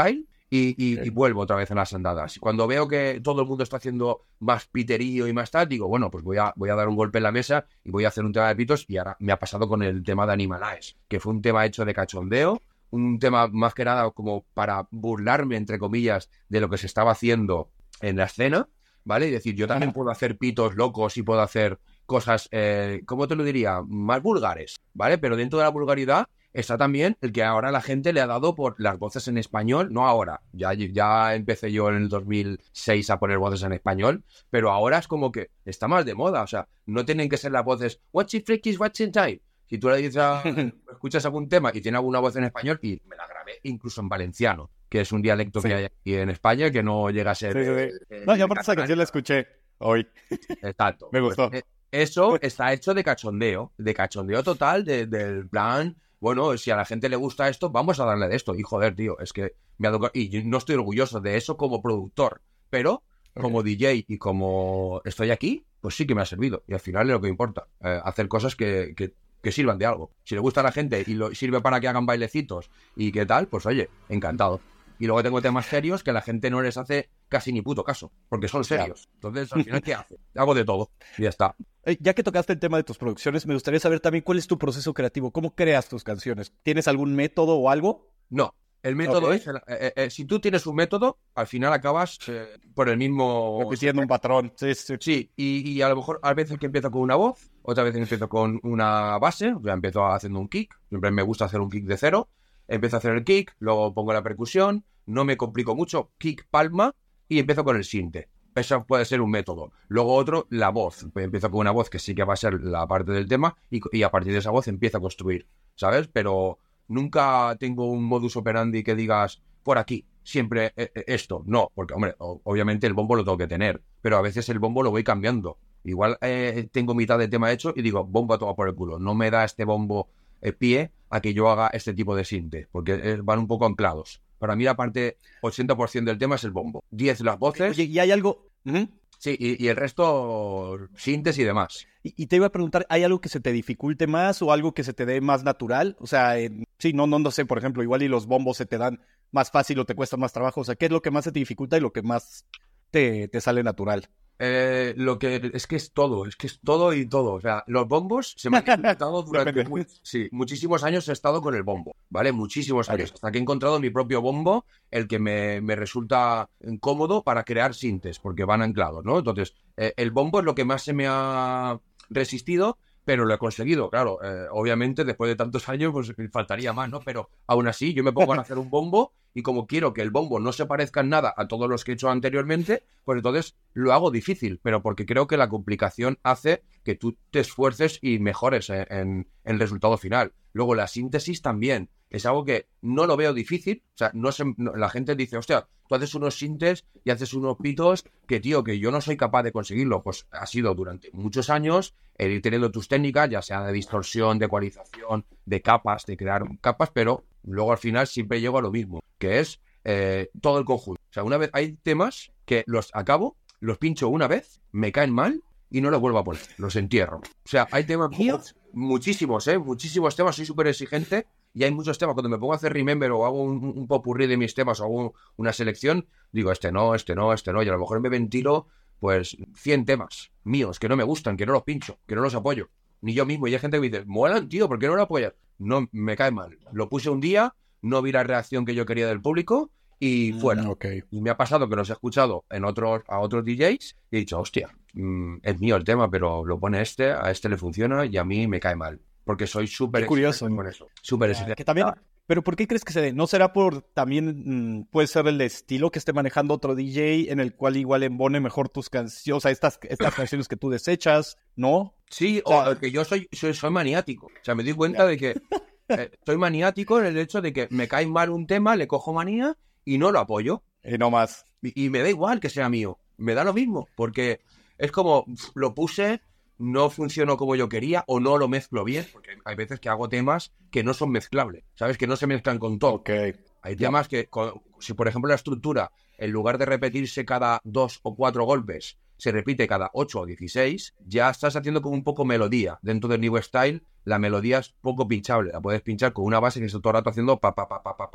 y, y, y vuelvo otra vez en las andadas. Cuando veo que todo el mundo está haciendo más piterío y más tal, digo, bueno, pues voy a, voy a dar un golpe en la mesa y voy a hacer un tema de pitos. Y ahora me ha pasado con el tema de Animalize, que fue un tema hecho de cachondeo, un tema más que nada como para burlarme, entre comillas, de lo que se estaba haciendo en la escena, ¿vale? Y decir, yo también puedo hacer pitos locos y puedo hacer cosas, eh, ¿cómo te lo diría? Más vulgares, ¿vale? Pero dentro de la vulgaridad está también el que ahora la gente le ha dado por las voces en español, no ahora, ya, ya empecé yo en el dos mil seis a poner voces en español, pero ahora es como que está más de moda, o sea, no tienen que ser las voces What's it freakies, what's in time. Si tú le dices a, escuchas algún tema y tiene alguna voz en español, y me la grabé incluso en valenciano, que es un dialecto sí. que hay aquí en España que no llega a ser... Sí, sí, sí. Eh, no, yo aparte esa canción la escuché hoy. Exacto. Me gustó. Pues, eh, eso está hecho de cachondeo, de cachondeo total, de, del plan... Bueno, si a la gente le gusta esto, vamos a darle de esto. Y joder, tío, es que me ha tocado... Y yo no estoy orgulloso de eso como productor, pero okay. como D J y como estoy aquí, pues sí que me ha servido. Y al final es lo que importa, eh, hacer cosas que, que, que sirvan de algo. Si le gusta a la gente y lo sirve para que hagan bailecitos y qué tal, pues oye, encantado. Y luego tengo temas serios que a la gente no les hace casi ni puto caso, porque son serios. Entonces, al final, ¿qué hace? Hago de todo y ya está. Ya que tocaste el tema de tus producciones, me gustaría saber también cuál es tu proceso creativo. ¿Cómo creas tus canciones? ¿Tienes algún método o algo? No. El método okay. es, eh, eh, si tú tienes un método, al final acabas eh, por el mismo... repitiendo un patrón. Sí, sí. Sí, y, y a lo mejor a veces que empiezo con una voz, otras veces empiezo con una base, o sea, empiezo haciendo un kick, siempre me gusta hacer un kick de cero, empiezo a hacer el kick, luego pongo la percusión, no me complico mucho, kick, palma, y empiezo con el sinte. Eso puede ser un método. Luego otro, la voz. Pues empiezo con una voz que sí que va a ser la parte del tema y, y a partir de esa voz empiezo a construir, ¿sabes? Pero nunca tengo un modus operandi que digas, por aquí, siempre eh, esto. No, porque, hombre, obviamente el bombo lo tengo que tener, pero a veces el bombo lo voy cambiando. Igual eh, tengo mitad de tema hecho y digo, bombo a tomar por el culo. No me da este bombo eh, pie a que yo haga este tipo de sinte, porque eh, van un poco anclados. Para mí la parte ochenta por ciento del tema es el bombo. diez las voces. Oye, ¿y hay algo? Uh-huh. Sí, y, y el resto sintes y demás. Y, y te iba a preguntar, ¿hay algo que se te dificulte más o algo que se te dé más natural? O sea, eh, sí, no, no, no sé, por ejemplo, igual y los bombos se te dan más fácil o te cuestan más trabajo. O sea, ¿qué es lo que más se te dificulta y lo que más te, te sale natural? Eh, lo que es que es todo, es que es todo y todo. O sea, los bombos se me han dificultado durante muy, sí, muchísimos años he estado con el bombo, ¿vale? Muchísimos años. Okay. Hasta que he encontrado mi propio bombo, el que me, me resulta cómodo para crear sintes, porque van anclados, ¿no? Entonces, eh, el bombo es lo que más se me ha resistido, pero lo he conseguido, claro. Eh, obviamente, después de tantos años, pues faltaría más, ¿no? Pero aún así, yo me pongo a hacer un bombo y como quiero que el bombo no se parezca en nada a todos los que he hecho anteriormente, pues entonces lo hago difícil, pero porque creo que la complicación hace que tú te esfuerces y mejores en, en, en el resultado final. Luego, la síntesis también es algo que no lo veo difícil. O sea, no se, no, la gente dice, hostia, tú haces unos sintes y haces unos pitos que, tío, que yo no soy capaz de conseguirlo. Pues ha sido durante muchos años el ir teniendo tus técnicas, ya sea de distorsión, de ecualización, de capas, de crear capas, pero luego al final siempre llego a lo mismo, que es eh, todo el conjunto. O sea, una vez hay temas que los acabo, los pincho una vez, me caen mal y no los vuelvo a poner, los entierro. O sea, hay temas míos, muchísimos, ¿eh? Muchísimos temas, soy súper exigente y hay muchos temas. Cuando me pongo a hacer remember o hago un, un popurrí de mis temas o hago una selección, digo, este no, este no, este no, y a lo mejor me ventilo, pues, cien temas míos que no me gustan, que no los pincho, que no los apoyo. Ni yo mismo. Y hay gente que me dice, molan, tío, ¿por qué no lo apoyas? No, me cae mal. Lo puse un día, no vi la reacción que yo quería del público y fuera. Mm, okay. Y me ha pasado que los he escuchado en otros, a otros D Js y he dicho, hostia, mmm, es mío el tema, pero lo pone este, a este le funciona y a mí me cae mal. Porque soy súper curioso con eso. Súper exigente. Que también... Pero ¿por qué crees que se dé? ¿No será por también, mmm, puede ser el estilo que esté manejando otro D J en el cual igual embone mejor tus canciones, o sea, estas, estas canciones que tú desechas, ¿no? Sí, o, sea, o que yo soy, soy, soy maniático. O sea, me di cuenta de que eh, soy maniático en el hecho de que me cae mal un tema, le cojo manía y no lo apoyo. Y no más. Y, y me da igual que sea mío. Me da lo mismo, porque es como, lo puse... no funcionó como yo quería o no lo mezclo bien, porque hay veces que hago temas que no son mezclables, ¿sabes? Que no se mezclan con todo. Okay. Hay temas que, con, si por ejemplo la estructura, en lugar de repetirse cada dos o cuatro golpes, se repite cada ocho o dieciséis, ya estás haciendo como un poco melodía. Dentro del New Style, la melodía es poco pinchable. La puedes pinchar con una base que está todo el rato haciendo pa, pa, pa, pa, pa, pa, pa, pa,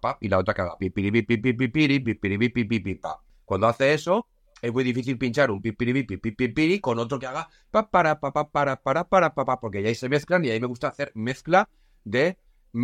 pa, y la otra que haga pipiripipipipipi, pipiripipipipipa. Cuando hace eso, es muy difícil pinchar un pipiripipipipipi con otro que haga pa para pa pa para para para pa pa, porque ya ahí se mezclan y ahí me gusta hacer mezcla de,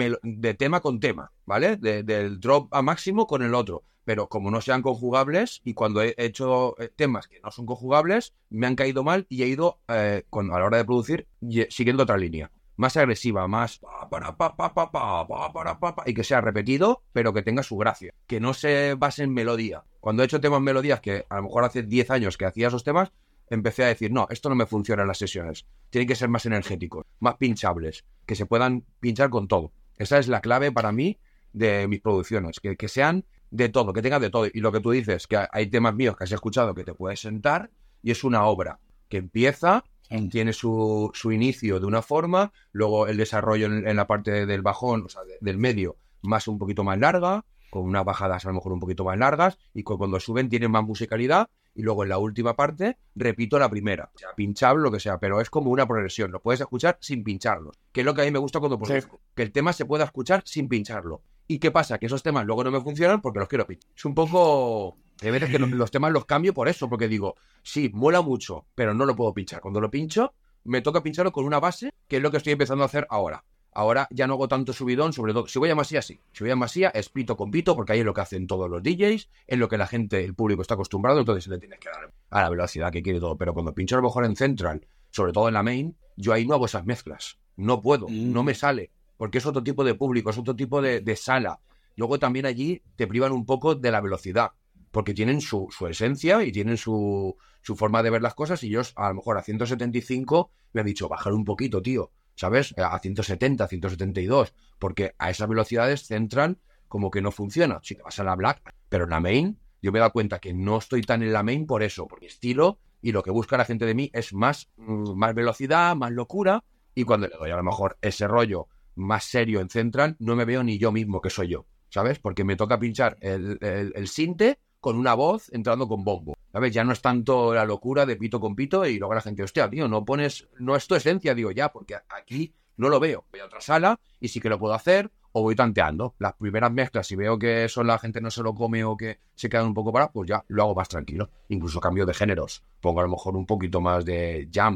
de tema con tema, ¿vale? De, del drop a máximo con el otro. Pero como no sean conjugables, y cuando he hecho temas que no son conjugables, me han caído mal y he ido, eh, con, a la hora de producir, siguiendo otra línea. Más agresiva, más pa, para, pa, pa, pa, pa, pa, para, pa, pa, y que sea repetido, pero que tenga su gracia. Que no se base en melodía. Cuando he hecho temas melodías, que a lo mejor hace diez años que hacía esos temas, empecé a decir, no, esto no me funciona en las sesiones. Tienen que ser más energéticos, más pinchables, que se puedan pinchar con todo. Esa es la clave para mí de mis producciones, que, que sean de todo, que tengas de todo. Y lo que tú dices, que hay temas míos que has escuchado que te puedes sentar y es una obra que empieza, tiene su, su inicio de una forma, luego el desarrollo en, en la parte del bajón, o sea, de, del medio, más un poquito más larga, con unas bajadas a lo mejor un poquito más largas, y cuando suben tienen más musicalidad, y luego en la última parte repito la primera, o sea, pinchable, lo que sea, pero es como una progresión, lo puedes escuchar sin pincharlo, que es lo que a mí me gusta cuando produzco, sí. Que el tema se pueda escuchar sin pincharlo. ¿Y qué pasa? Que esos temas luego no me funcionan porque los quiero pinchar. Es un poco... Hay veces que los, los temas los cambio por eso, porque digo, sí, mola mucho, pero no lo puedo pinchar. Cuando lo pincho, me toca pincharlo con una base, que es lo que estoy empezando a hacer ahora. Ahora ya no hago tanto subidón, sobre todo, si voy a Masía, sí. Si voy a Masía, es pito con pito, porque ahí es lo que hacen todos los D Js, es lo que la gente, el público está acostumbrado, entonces le tienes que dar a la velocidad que quiere todo. Pero cuando pincho a lo mejor en Central, sobre todo en la Main, yo ahí no hago esas mezclas. No puedo, mm. no me sale, porque es otro tipo de público, es otro tipo de, de sala. Luego también allí te privan un poco de la velocidad, porque tienen su, su esencia y tienen su, su forma de ver las cosas, y ellos a lo mejor a ciento setenta y cinco me han dicho, bajar un poquito, tío, ¿sabes? A ciento setenta, ciento setenta y dos, porque a esas velocidades Central como que no funciona. Si te vas a la Black, pero en la Main, yo me he dado cuenta que no estoy tan en la Main por eso, por mi estilo, y lo que busca la gente de mí es más, más velocidad, más locura, y cuando le doy a lo mejor ese rollo más serio en Central, no me veo ni yo mismo que soy yo, ¿sabes? Porque me toca pinchar el, el, el sinte con una voz entrando con bombo, ¿sabes? Ya no es tanto la locura de pito con pito y luego la gente, hostia, tío, no pones, no es tu esencia, digo, ya, porque aquí no lo veo. Voy a otra sala y sí que lo puedo hacer, o voy tanteando. Las primeras mezclas, si veo que eso la gente no se lo come o que se quedan un poco parados, pues ya lo hago más tranquilo. Incluso cambio de géneros. Pongo a lo mejor un poquito más de jam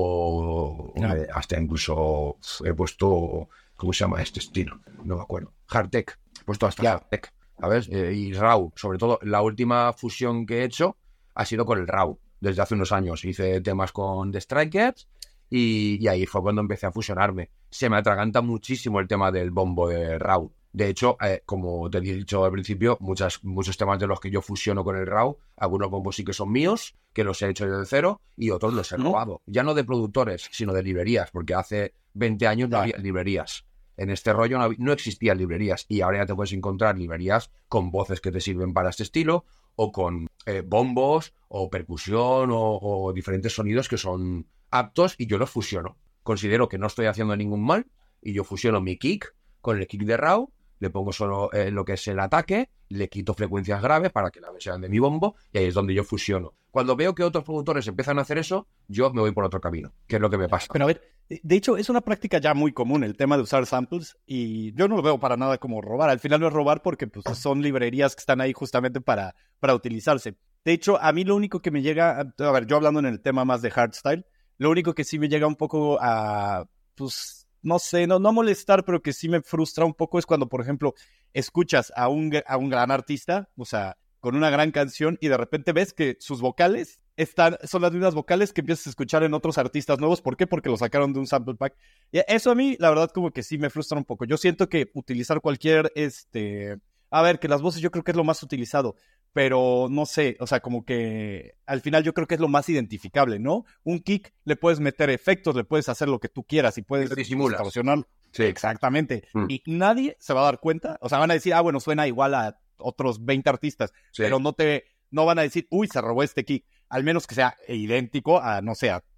o, o de, hasta incluso he puesto, ¿cómo se llama este estilo? No me acuerdo. Hardtech. He puesto hasta yeah. Hardtech, ¿sabes? Eh, y raw. Sobre todo, la última fusión que he hecho ha sido con el raw. Desde hace unos años hice temas con The Strikers y, y ahí fue cuando empecé a fusionarme. Se me atraganta muchísimo el tema del bombo de raw. De hecho, eh, como te he dicho al principio, muchas, muchos temas de los que yo fusiono con el raw, algunos bombos sí que son míos, que los he hecho desde cero, y otros los he robado. Ya no de productores, sino de librerías, porque hace veinte años no había librerías. En este rollo no, había, no existían librerías, y ahora ya te puedes encontrar librerías con voces que te sirven para este estilo, o con eh, bombos, o percusión, o, o diferentes sonidos que son aptos, y yo los fusiono. Considero que no estoy haciendo ningún mal, y yo fusiono mi kick con el kick de raw, le pongo solo eh, lo que es el ataque, le quito frecuencias graves para que la sean de mi bombo, y ahí es donde yo fusiono. Cuando veo que otros productores empiezan a hacer eso, yo me voy por otro camino, que es lo que me pasa. Pero a ver, de hecho es una práctica ya muy común el tema de usar samples, y yo no lo veo para nada como robar. Al final no es robar porque pues, son librerías que están ahí justamente para, para utilizarse. De hecho, a mí lo único que me llega, a, a ver, yo hablando en el tema más de hardstyle, lo único que sí me llega un poco a, pues, no sé, no, no molestar, pero que sí me frustra un poco es cuando, por ejemplo, escuchas a un, a un gran artista, o sea, con una gran canción, y de repente ves que sus vocales están, son las mismas vocales que empiezas a escuchar en otros artistas nuevos. ¿Por qué? Porque lo sacaron de un sample pack. Y eso a mí, la verdad, como que sí me frustra un poco. Yo siento que utilizar cualquier, este... A ver, que las voces yo creo que es lo más utilizado, pero no sé, o sea, como que al final yo creo que es lo más identificable, ¿no? Un kick le puedes meter efectos, le puedes hacer lo que tú quieras y puedes distorsionar. Sí. Exactamente. Mm. Y nadie se va a dar cuenta, o sea, van a decir, ah, bueno, suena igual a otros veinte artistas, sí. Pero no te, no van a decir, uy, se robó este kick, al menos que sea idéntico a, no sé, a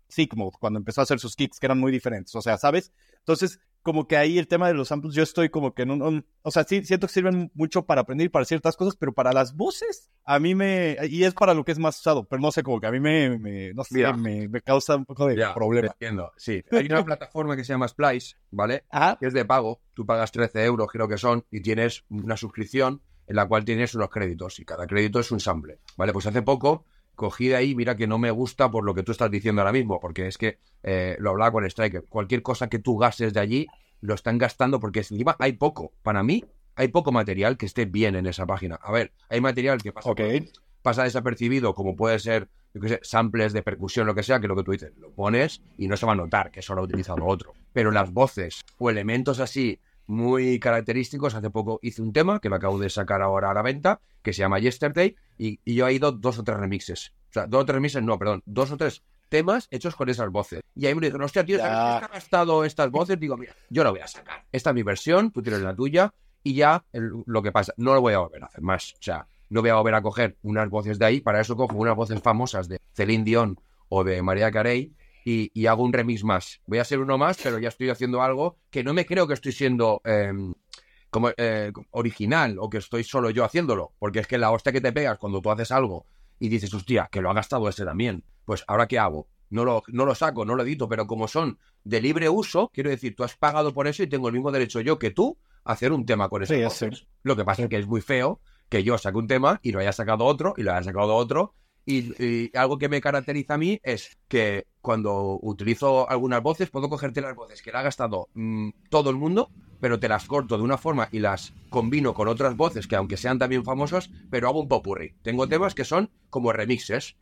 Sigmod, cuando empezó a hacer sus kicks, que eran muy diferentes, o sea, ¿sabes? Entonces, como que ahí el tema de los samples, yo estoy como que en un, un o sea, sí, siento que sirven mucho para aprender y para ciertas cosas, pero para las voces, a mí me, y es para lo que es más usado, pero no sé, como que a mí me, me no sé, Mira, me, me causa un poco de ya, problema. entiendo, sí. Hay una plataforma que se llama Splice, ¿vale? Ah, Que es de pago, tú pagas trece euros, creo que son, y tienes una suscripción en la cual tienes unos créditos, y cada crédito es un sample, ¿vale? Pues hace poco cogí de ahí, mira que no me gusta por lo que tú estás diciendo ahora mismo, porque es que eh, lo hablaba con Striker, cualquier cosa que tú gastes de allí, lo están gastando porque encima hay poco, para mí hay poco material que esté bien en esa página. A ver, hay material que pasa, ok. pasa desapercibido, como puede ser, yo qué sé, samples de percusión, lo que sea, que lo que tú dices, lo pones y no se va a notar que eso lo ha utilizado otro. Pero las voces o elementos así muy característicos, hace poco hice un tema que lo acabo de sacar ahora a la venta, que se llama Yesterday, y, y yo he ido dos o tres remixes. O sea, dos o tres remixes, no, perdón, dos o tres temas hechos con esas voces. Y ahí me dijeron, hostia, tío, ¿sabes Ya. quién ha gastado estas voces? Digo, mira, yo la voy a sacar. Esta es mi versión, tú tienes la tuya, y ya el- lo que pasa, no lo voy a volver a hacer más. O sea, no voy a volver a coger unas voces de ahí, para eso cojo unas voces famosas de Celine Dion o de Mariah Carey, y, y hago un remix más. Voy a hacer uno más, pero ya estoy haciendo algo que no me creo que estoy siendo eh, como eh, original o que estoy solo yo haciéndolo, porque es que la hostia que te pegas cuando tú haces algo y dices, hostia, que lo ha gastado ese también, pues ¿ahora qué hago? No lo, no lo saco, no lo edito, pero como son de libre uso, quiero decir, tú has pagado por eso y tengo el mismo derecho yo que tú a hacer un tema con esas Sí, voces. sí. Lo que pasa es que es muy feo que yo saque un tema y lo haya sacado otro y lo haya sacado otro. Y, y algo que me caracteriza a mí es que cuando utilizo algunas voces, puedo cogerte las voces que le ha gastado mmm, todo el mundo, pero te las corto de una forma y las combino con otras voces que aunque sean también famosas, pero hago un popurrí. Tengo temas que son como remixes,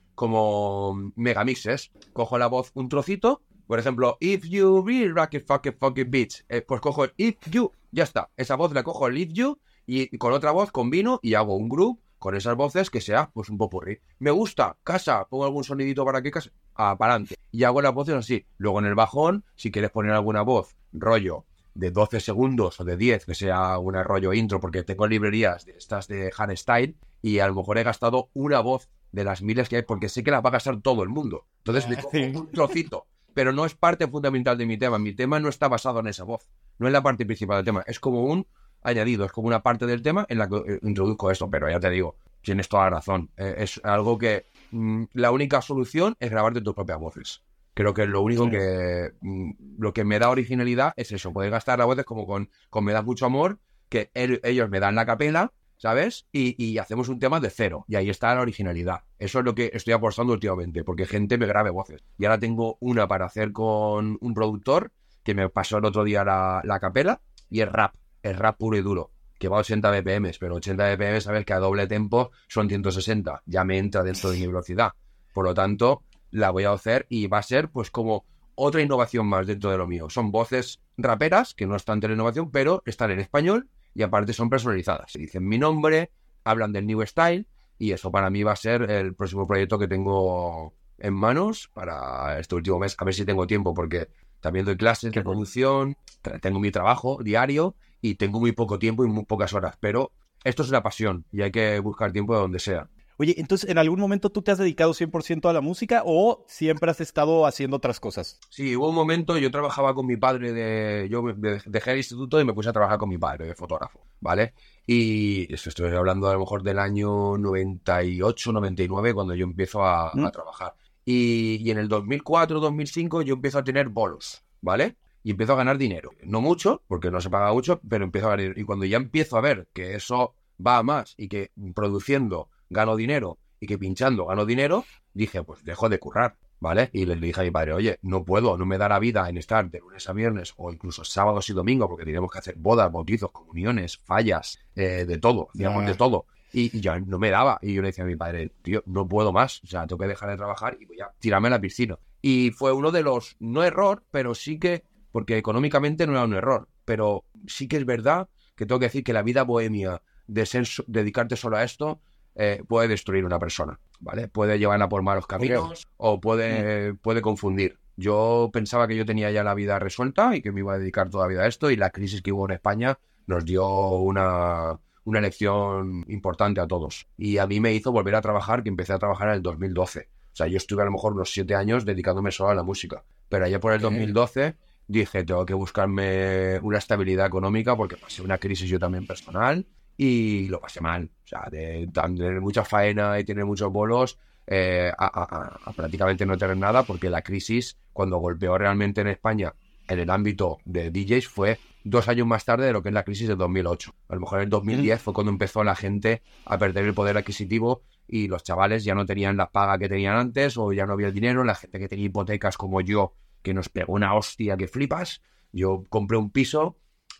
como megamixes. Cojo la voz un trocito, por ejemplo, If You Really Rock It Fuck It Fuck It Bitch, eh, pues cojo el If You, ya está. Esa voz la cojo el If You y, y con otra voz combino y hago un groove con esas voces que sea pues un popurrí. Me gusta, casa, pongo algún sonidito para que case, ah, para adelante. Y hago las voces así. Luego en el bajón, si quieres poner alguna voz, rollo de doce segundos o de diez, que sea un rollo intro, porque tengo librerías de estas de hardstyle y a lo mejor he gastado una voz de las miles que hay, porque sé que la va a gastar todo el mundo. Entonces me cojo Sí. un trocito, pero no es parte fundamental de mi tema. Mi tema no está basado en esa voz, no es la parte principal del tema, es como un añadido, es como una parte del tema en la que eh, introduzco esto, pero ya te digo, tienes toda la razón. Eh, es algo que mmm, la única solución es grabarte tus propias voces. Creo que lo único Sí. que mmm, lo que me da originalidad es eso, poder gastar las voces como con, con Me das mucho amor, que el, ellos me dan la capela, ¿sabes? Y, y hacemos un tema de cero, y ahí está la originalidad. Eso es lo que estoy apostando últimamente, porque gente me grabe voces. Y ahora tengo una para hacer con un productor que me pasó el otro día la, la capela, y es rap, es rap puro y duro, que va a ochenta B P M, pero ochenta B P M, sabes que a doble tempo son ciento sesenta, ya me entra dentro de mi velocidad. Por lo tanto, la voy a hacer y va a ser pues como otra innovación más dentro de lo mío. Son voces raperas, que no están en innovación, pero están en español y aparte son personalizadas. Se dicen mi nombre, hablan del new style y eso para mí va a ser el próximo proyecto que tengo en manos para este último mes. A ver si tengo tiempo, porque también doy clases de producción, tengo mi trabajo diario y tengo muy poco tiempo y muy pocas horas, pero esto es una pasión y hay que buscar tiempo de donde sea. Oye, entonces, ¿en algún momento tú te has dedicado cien por ciento a la música o siempre has estado haciendo otras cosas? Sí, hubo un momento, yo trabajaba con mi padre, de yo dejé el instituto y me puse a trabajar con mi padre de fotógrafo, ¿vale? Y eso estoy hablando a lo mejor del año noventa y ocho, noventa y nueve, cuando yo empiezo a, ¿Mm? a trabajar. Y, y en el dos mil cuatro, dos mil cinco yo empiezo a tener bolos, ¿vale? Y empiezo a ganar dinero. No mucho, porque no se paga mucho, pero empiezo a ganar dinero. Y cuando ya empiezo a ver que eso va a más y que produciendo gano dinero y que pinchando gano dinero, dije, pues dejo de currar, ¿vale? Y le dije a mi padre, oye, no puedo, no me da la vida en estar de lunes a viernes o incluso sábados y domingos, porque tenemos que hacer bodas, bautizos, comuniones, fallas, eh, de todo, digamos, de todo. Y, y ya no me daba. Y yo le decía a mi padre, tío, no puedo más, o sea, tengo que dejar de trabajar y voy a tirarme a la piscina. Y fue uno de los, no error, pero sí que, porque económicamente no era un error, pero sí que es verdad que tengo que decir que la vida bohemia de ser, dedicarte solo a esto, Eh, puede destruir una persona, ¿vale? Puede llevarla por malos caminos o puede, puede confundir. Yo pensaba que yo tenía ya la vida resuelta y que me iba a dedicar toda la vida a esto, y la crisis que hubo en España nos dio una, una lección importante a todos. Y a mí me hizo volver a trabajar, que empecé a trabajar en el dos mil doce. O sea, yo estuve a lo mejor unos siete años dedicándome solo a la música. Pero allá por el dos mil doce dije, tengo que buscarme una estabilidad económica porque pasé una crisis yo también personal y lo pasé mal. O sea, de, de tener mucha faena y tener muchos bolos eh, a, a, a prácticamente no tener nada, porque la crisis, cuando golpeó realmente en España en el ámbito de D Js, fue dos años más tarde de lo que es la crisis de dos mil ocho. A lo mejor en el dos mil diez fue cuando empezó la gente a perder el poder adquisitivo y los chavales ya no tenían la paga que tenían antes o ya no había el dinero. La gente que tenía hipotecas como yo, que nos pegó una hostia que flipas. Yo compré un piso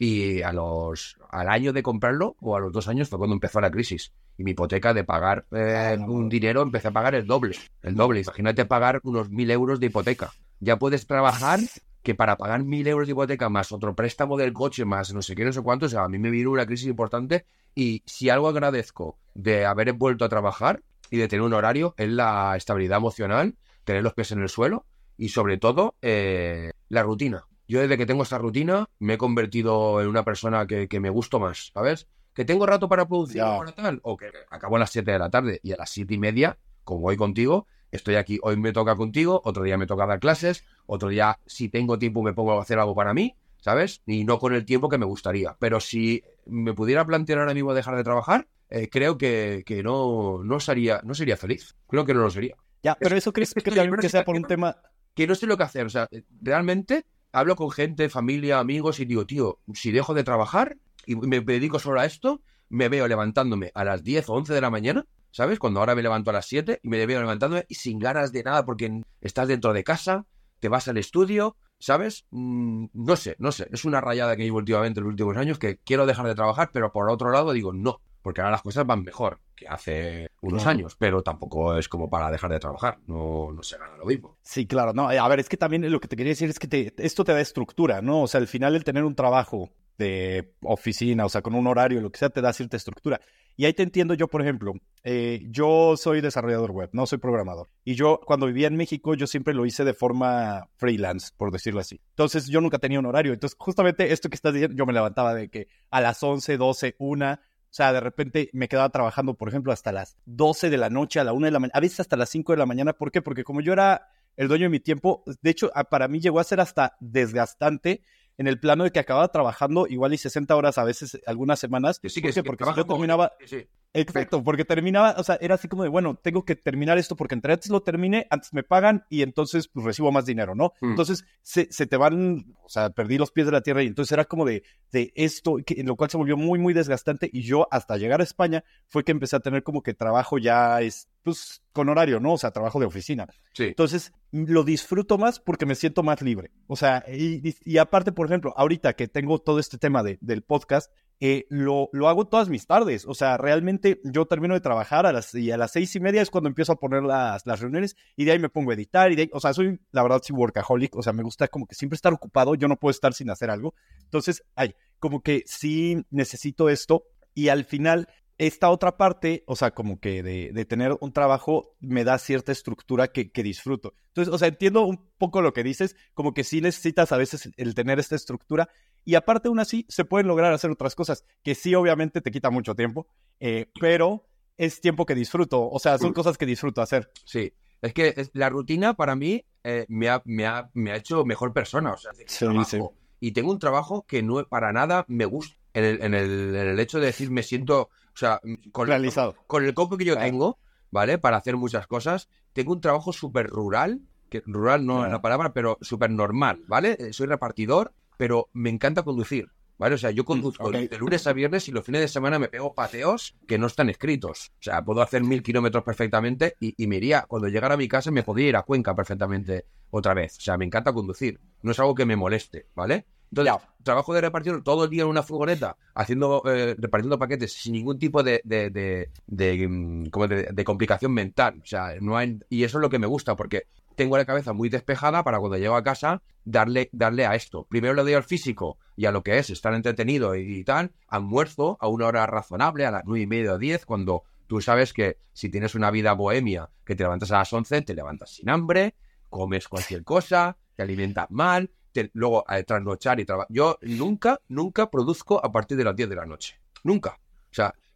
y a los al año de comprarlo o a los dos años fue cuando empezó la crisis. Y mi hipoteca de pagar eh, un dinero empecé a pagar el doble. El doble. Imagínate pagar unos mil euros de hipoteca. Ya puedes trabajar que para pagar mil euros de hipoteca más otro préstamo del coche más no sé qué, no sé cuánto. O sea, a mí me vino una crisis importante y si algo agradezco de haber vuelto a trabajar y de tener un horario es la estabilidad emocional, tener los pies en el suelo y sobre todo eh, la rutina. Yo desde que tengo esta rutina me he convertido en una persona que, que me gusto más, ¿sabes? Que tengo rato para producir o para tal, o que acabo a las siete de la tarde y a las siete y media, como voy contigo, estoy aquí. Hoy me toca contigo, otro día me toca dar clases, otro día si tengo tiempo me pongo a hacer algo para mí, ¿sabes? Y no con el tiempo que me gustaría. Pero si me pudiera plantear ahora mismo dejar de trabajar, eh, creo que, que no, no, sería, no sería feliz. Creo que no lo sería. Ya, pero eso crees que, que, que sea por un tema... Que no sé lo que hacer. O sea, realmente hablo con gente, familia, amigos y digo, tío, si dejo de trabajar y me dedico solo a esto, me veo levantándome a las diez o once de la mañana, ¿sabes? Cuando ahora me levanto a las siete y me veo levantándome y sin ganas de nada porque estás dentro de casa, te vas al estudio, ¿sabes? Mm, no sé, no sé. Es una rayada que llevo últimamente en los últimos años que quiero dejar de trabajar, pero por otro lado digo no, porque ahora las cosas van mejor que hace unos claro. años, pero tampoco es como para dejar de trabajar, no, no se gana lo mismo. Sí, claro, no, a ver, es que también lo que te quería decir es que te, esto te da estructura, ¿no? O sea, al final el tener un trabajo de oficina, o sea, con un horario, lo que sea, te da cierta estructura. Y ahí te entiendo yo, por ejemplo, eh, yo soy desarrollador web, no soy programador. Y yo, cuando vivía en México, yo siempre lo hice de forma freelance, por decirlo así. Entonces, yo nunca tenía un horario. Entonces, justamente esto que estás diciendo, yo me levantaba de que a las once, doce, una... O sea, de repente me quedaba trabajando, por ejemplo, hasta las doce de la noche, a la una de la mañana, a veces hasta las cinco de la mañana. ¿Por qué? Porque como yo era el dueño de mi tiempo, de hecho, para mí llegó a ser hasta desgastante en el plano de que acababa trabajando igual y sesenta horas a veces, algunas semanas. Sí, que ¿Por qué? sí, Porque si yo terminaba... Sí, sí. Exacto, porque terminaba, o sea, era así como de, bueno, tengo que terminar esto porque entre antes lo termine, antes me pagan y entonces pues recibo más dinero, ¿no? Mm. Entonces se, se te van, o sea, perdí los pies de la tierra y entonces era como de, de esto, que, lo cual se volvió muy, muy desgastante y yo hasta llegar a España fue que empecé a tener como que trabajo ya, es, pues, con horario, ¿no? O sea, trabajo de oficina. Sí. Entonces lo disfruto más porque me siento más libre. O sea, y, y, y aparte, por ejemplo, ahorita que tengo todo este tema de, del podcast, Eh, lo, lo hago todas mis tardes, o sea, realmente yo termino de trabajar a las, y a las seis y media es cuando empiezo a poner las, las reuniones y de ahí me pongo a editar y de ahí, o sea, soy la verdad sí workaholic, o sea, me gusta como que siempre estar ocupado, yo no puedo estar sin hacer algo, entonces, ay, como que sí necesito esto y al final esta otra parte, o sea, como que de, de tener un trabajo me da cierta estructura que, que disfruto. Entonces, o sea, entiendo un poco lo que dices, como que sí necesitas a veces el tener esta estructura y aparte aún así se pueden lograr hacer otras cosas, que sí obviamente te quita mucho tiempo, eh, pero es tiempo que disfruto, o sea, son cosas que disfruto hacer. Sí, es que es, la rutina para mí eh, me, ha, me, ha, me ha hecho mejor persona, o sea, sí, sí. Y tengo un trabajo que no para nada me gusta, en el, en el, en el hecho de decir me siento, o sea, con, realizado. Con el coco que yo claro. tengo, ¿vale? Para hacer muchas cosas, tengo un trabajo súper rural, que rural no claro. es la palabra, pero súper normal, ¿vale? Soy repartidor, pero me encanta conducir, ¿vale? O sea, yo conduzco okay. de lunes a viernes y los fines de semana me pego pateos que no están escritos. O sea, puedo hacer mil kilómetros perfectamente y, y me iría, cuando llegara a mi casa me podría ir a Cuenca perfectamente otra vez. O sea, me encanta conducir. No es algo que me moleste, ¿vale? Entonces, yeah. trabajo de repartidor todo el día en una furgoneta, haciendo eh, repartiendo paquetes sin ningún tipo de de, de, de, como de, de complicación mental. O sea, no hay, y eso es lo que me gusta, porque tengo la cabeza muy despejada para cuando llego a casa darle, darle a esto. Primero le doy al físico y a lo que es estar entretenido y, y tal. Almuerzo a una hora razonable, a las nueve y media o diez, cuando tú sabes que si tienes una vida bohemia, que te levantas a las once, te levantas sin hambre, comes cualquier cosa, te alimentas mal, te, luego a trasnochar y trabajar. Yo nunca, nunca produzco a partir de las diez de la noche. Nunca. O sea,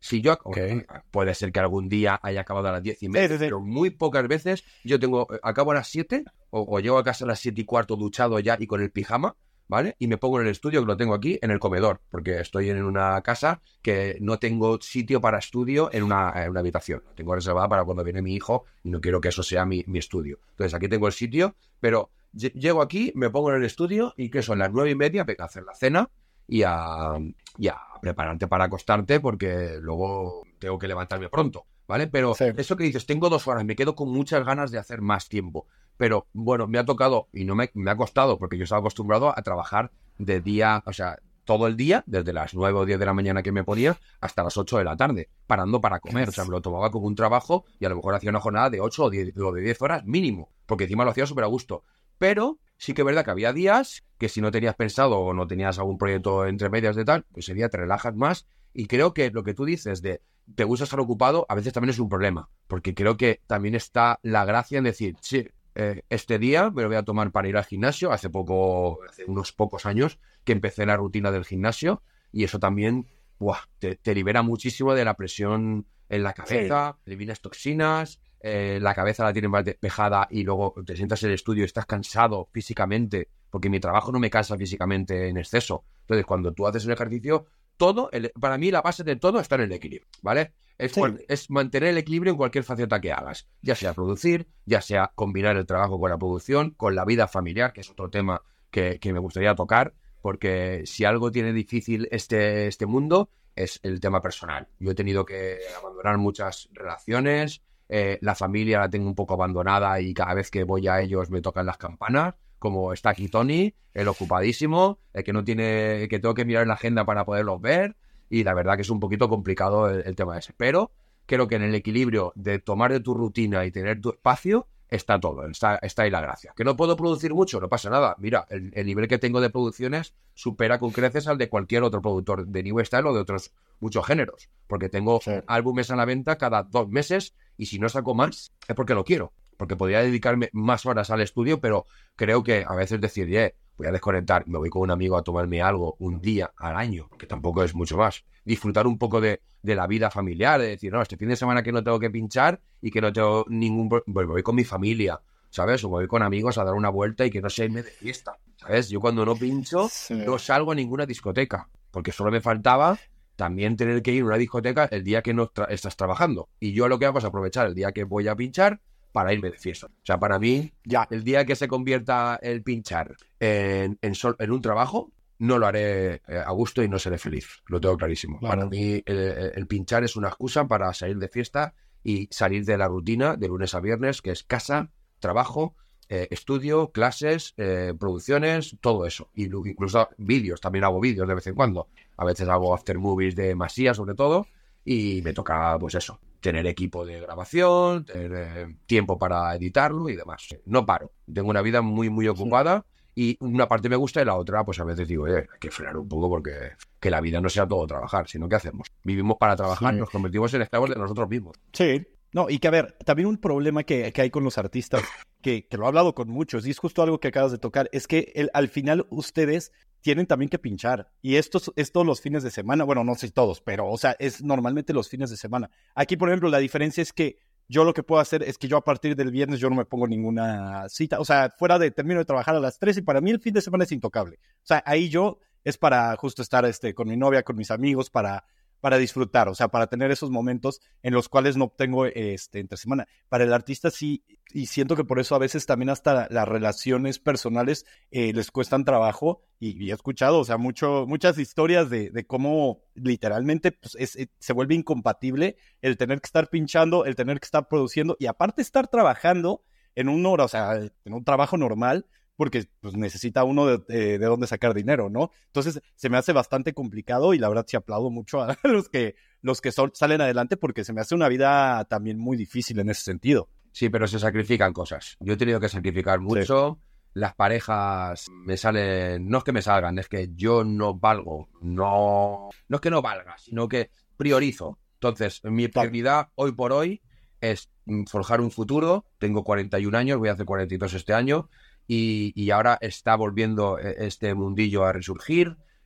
Si yo, Okay. puede ser que algún día haya acabado a las diez y media, Sí, sí, sí. pero muy pocas veces yo tengo, acabo a las siete o, o llego a casa a las siete y cuarto duchado ya y con el pijama, ¿vale? Y me pongo en el estudio, que lo tengo aquí, en el comedor, porque estoy en una casa que no tengo sitio para estudio en una, en una habitación. Lo tengo reservada para cuando viene mi hijo y no quiero que eso sea mi, mi estudio. Entonces aquí tengo el sitio, pero llego aquí, me pongo en el estudio y que son las nueve y media, venga a hacer la cena y a, y a prepararte para acostarte porque luego tengo que levantarme pronto, ¿vale? Pero Sí. eso que dices, tengo dos horas, me quedo con muchas ganas de hacer más tiempo. Pero bueno, me ha tocado y no me, me ha costado porque yo estaba acostumbrado a trabajar de día, o sea, todo el día, desde las nueve o diez de la mañana que me ponía hasta las ocho de la tarde, parando para comer. O sea, me lo tomaba como un trabajo y a lo mejor hacía una jornada de ocho o diez, o de diez horas mínimo, porque encima lo hacía súper a gusto. Pero sí que es verdad que había días que si no tenías pensado o no tenías algún proyecto entre medias de tal, pues ese día te relajas más. Y creo que lo que tú dices de te gusta estar ocupado, a veces también es un problema, porque creo que también está la gracia en decir, sí, eh, este día me lo voy a tomar para ir al gimnasio. Hace poco, hace unos pocos años que empecé la rutina del gimnasio y eso también buah, te, te libera muchísimo de la presión en la cabeza, sí. Eliminas toxinas, eh, la cabeza la tienes más despejada y luego te sientas en el estudio y estás cansado físicamente, porque mi trabajo no me cansa físicamente en exceso. Entonces, cuando tú haces el ejercicio, todo, el, para mí la base de todo está en el equilibrio, ¿vale? Es, sí. es mantener el equilibrio en cualquier faceta que hagas, ya sea producir, ya sea combinar el trabajo con la producción, con la vida familiar, que es otro tema que, que me gustaría tocar, porque si algo tiene difícil este, este mundo es el tema personal. Yo he tenido que abandonar muchas relaciones, eh, la familia la tengo un poco abandonada y cada vez que voy a ellos me tocan las campanas, como está aquí Tony, el ocupadísimo, el que no tiene, que tengo que mirar en la agenda para poderlos ver, y la verdad que es un poquito complicado el, el tema ese. Pero creo que en el equilibrio de tomar de tu rutina y tener tu espacio está todo, está, está ahí la gracia. ¿Que no puedo producir mucho? No pasa nada. Mira, el, el nivel que tengo de producciones supera con creces al de cualquier otro productor de New Style o de otros muchos géneros, porque tengo sí. álbumes a la venta cada dos meses y si no saco más es porque lo quiero, porque podría dedicarme más horas al estudio, pero creo que a veces decir, yeah, voy a desconectar, me voy con un amigo a tomarme algo un día al año, que tampoco es mucho más. Disfrutar un poco de, de la vida familiar, de decir, no, este fin de semana que no tengo que pinchar y que no tengo ningún... Pues me voy con mi familia, ¿sabes? O me voy con amigos a dar una vuelta y que no sea irme de fiesta, ¿sabes? Yo cuando no pincho sí. no salgo a ninguna discoteca, porque solo me faltaba también tener que ir a una discoteca el día que no tra- estás trabajando. Y yo lo que hago es aprovechar el día que voy a pinchar para irme de fiesta. O sea, para mí, ya. el día que se convierta el pinchar en, en, sol, en un trabajo, no lo haré a gusto y no seré feliz. Lo tengo clarísimo. Claro. Para mí, el, el pinchar es una excusa para salir de fiesta y salir de la rutina de lunes a viernes, que es casa, trabajo, eh, estudio, clases, eh, producciones, todo eso. Y incluso vídeos, también hago vídeos de vez en cuando. A veces hago after movies de Masía, sobre todo, y me toca, pues eso, tener equipo de grabación, tener eh, tiempo para editarlo y demás. No paro. Tengo una vida muy, muy ocupada sí. y una parte me gusta y la otra, pues a veces digo, eh, hay que frenar un poco porque que la vida no sea todo trabajar, sino ¿qué hacemos? Vivimos para trabajar, sí. nos convertimos en esclavos de nosotros mismos. Sí. No, y que a ver, también un problema que, que hay con los artistas, que, que lo he hablado con muchos, y es justo algo que acabas de tocar, es que el, al final ustedes tienen también que pinchar. Y estos, estos los fines de semana, bueno, no sé todos, pero, o sea, es normalmente los fines de semana. Aquí, por ejemplo, la diferencia es que yo lo que puedo hacer es que yo a partir del viernes yo no me pongo ninguna cita. O sea, fuera de, termino de trabajar a las tres y para mí el fin de semana es intocable. O sea, ahí yo es para justo estar este, con mi novia, con mis amigos, para... para disfrutar, o sea, para tener esos momentos en los cuales no tengo este, entre semana. Para el artista sí, y siento que por eso a veces también hasta las relaciones personales eh, les cuestan trabajo, y, y he escuchado, o sea, mucho, muchas historias de, de cómo literalmente pues, es, es, se vuelve incompatible el tener que estar pinchando, el tener que estar produciendo, y aparte estar trabajando en un hora, o sea, en un trabajo normal, porque pues, necesita uno de, de, de dónde sacar dinero, ¿no? Entonces se me hace bastante complicado y la verdad sí aplaudo mucho a los que, los que son, salen adelante porque se me hace una vida también muy difícil en ese sentido. Sí, pero se sacrifican cosas. Yo he tenido que sacrificar mucho. Sí. Las parejas me salen... No es que me salgan, es que yo no valgo. No, no es que no valga, sino que priorizo. Entonces, mi prioridad hoy por hoy es forjar un futuro. Tengo cuarenta y un años, voy a hacer cuarenta y dos este año. Y, y ahora está volviendo este mundillo a resurgir.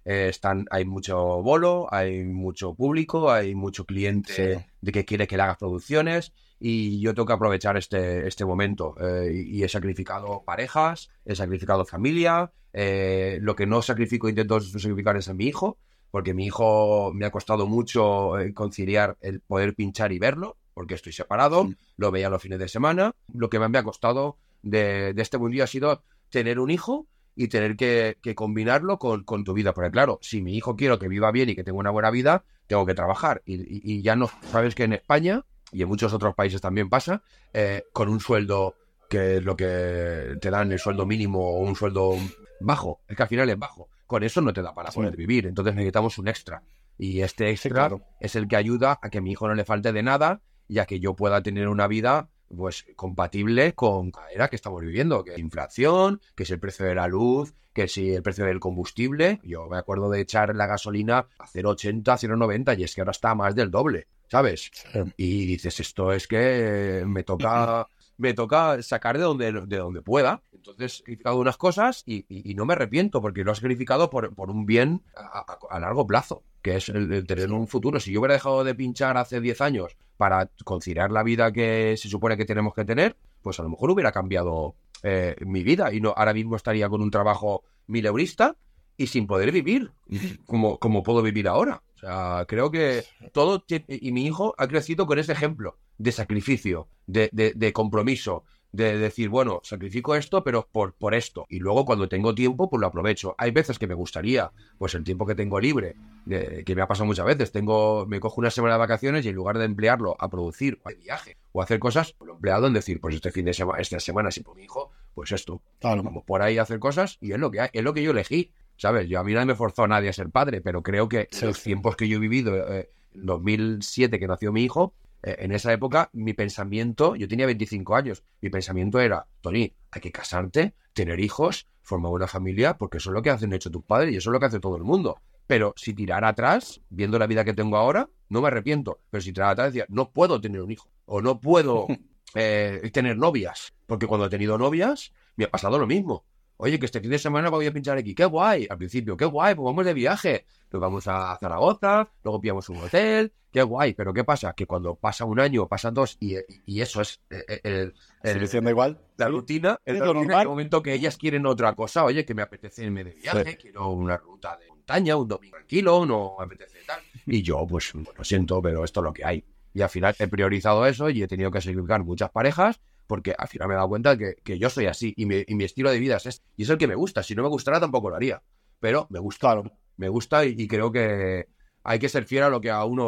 eh, están, hay mucho bolo, hay mucho público, hay mucho cliente sí. de que quiere que le hagas producciones y yo tengo que aprovechar este, este momento eh, y, y he sacrificado parejas, he sacrificado familia, eh, lo que no sacrifico intento sacrificar es a mi hijo, porque mi hijo me ha costado mucho eh, conciliar el poder pinchar y verlo, porque estoy separado, sí. lo veía los fines de semana, lo que más me ha costado de, de este mundillo ha sido tener un hijo y tener que, que combinarlo con, con tu vida. Porque claro, si mi hijo quiero que viva bien y que tenga una buena vida, tengo que trabajar. Y, y, y ya no, sabes que en España, y en muchos otros países también pasa, eh, con un sueldo que es lo que te dan el sueldo mínimo o un sueldo bajo, es que al final es bajo. Con eso no te da para sí. poder vivir. Entonces necesitamos un extra. Y este extra sí, claro. es el que ayuda a que a mi hijo no le falte de nada y a que yo pueda tener una vida pues compatible con la era que estamos viviendo, que es inflación, que es el precio de la luz, que es el precio del combustible. Yo me acuerdo de echar la gasolina a cero coma ochenta, cero coma noventa y es que ahora está más del doble, ¿sabes? Sí. Y dices, esto es que me toca me toca sacar de donde, de donde pueda. Entonces he sacrificado unas cosas y, y, y no me arrepiento porque lo he sacrificado por, por un bien a, a, a largo plazo, que es el, el tener un futuro. Si yo hubiera dejado de pinchar hace diez años para conciliar la vida que se supone que tenemos que tener, pues a lo mejor hubiera cambiado eh, mi vida y no ahora mismo estaría con un trabajo mileurista y sin poder vivir como, como puedo vivir ahora. O sea, creo que todo... Y mi hijo ha crecido con ese ejemplo de sacrificio, de, de, de compromiso, de decir, bueno, sacrifico esto, pero por, por esto. Y luego cuando tengo tiempo, pues lo aprovecho. Hay veces que me gustaría, pues el tiempo que tengo libre, de, que me ha pasado muchas veces, tengo me cojo una semana de vacaciones y en lugar de emplearlo a producir o a viaje o a hacer cosas, pues lo he empleado en decir, pues este fin de semana, esta semana, si por mi hijo, pues esto. Claro. Vamos por ahí a hacer cosas y es lo que hay, es lo que yo elegí. ¿Sabes? Yo a mí no me forzó a nadie a ser padre, pero creo que sí, los sí. tiempos que yo he vivido, eh, en dos mil siete que nació mi hijo, eh, en esa época mi pensamiento, yo tenía veinticinco años, mi pensamiento era, Tony, hay que casarte, tener hijos, formar una familia, porque eso es lo que hacen hecho tus padres y eso es lo que hace todo el mundo. Pero si tirar atrás, viendo la vida que tengo ahora, no me arrepiento. Pero si tirar atrás decía, no puedo tener un hijo o no puedo eh, tener novias, porque cuando he tenido novias me ha pasado lo mismo. Oye, que este fin de semana voy a pinchar aquí. ¡Qué guay! Al principio, ¡qué guay! Pues vamos de viaje. Nos vamos a Zaragoza, luego pillamos un hotel. ¡Qué guay! Pero ¿qué pasa? Que cuando pasa un año, pasan dos y, y eso es el, el, el, sigue igual. La rutina. Es la rutina en el momento que ellas quieren otra cosa. Oye, que me apetece irme de viaje. Sí. Quiero una ruta de montaña, un domingo tranquilo, no me apetece tal. Y yo, pues, lo siento, pero esto es lo que hay. Y al final he priorizado eso y he tenido que sacrificar muchas parejas porque al final me he dado cuenta que, que yo soy así y mi, y mi estilo de vida es este. Y es el que me gusta. Si no me gustara tampoco lo haría. Pero me gusta. Claro. Me gusta y, y creo que hay que ser fiel a lo que a uno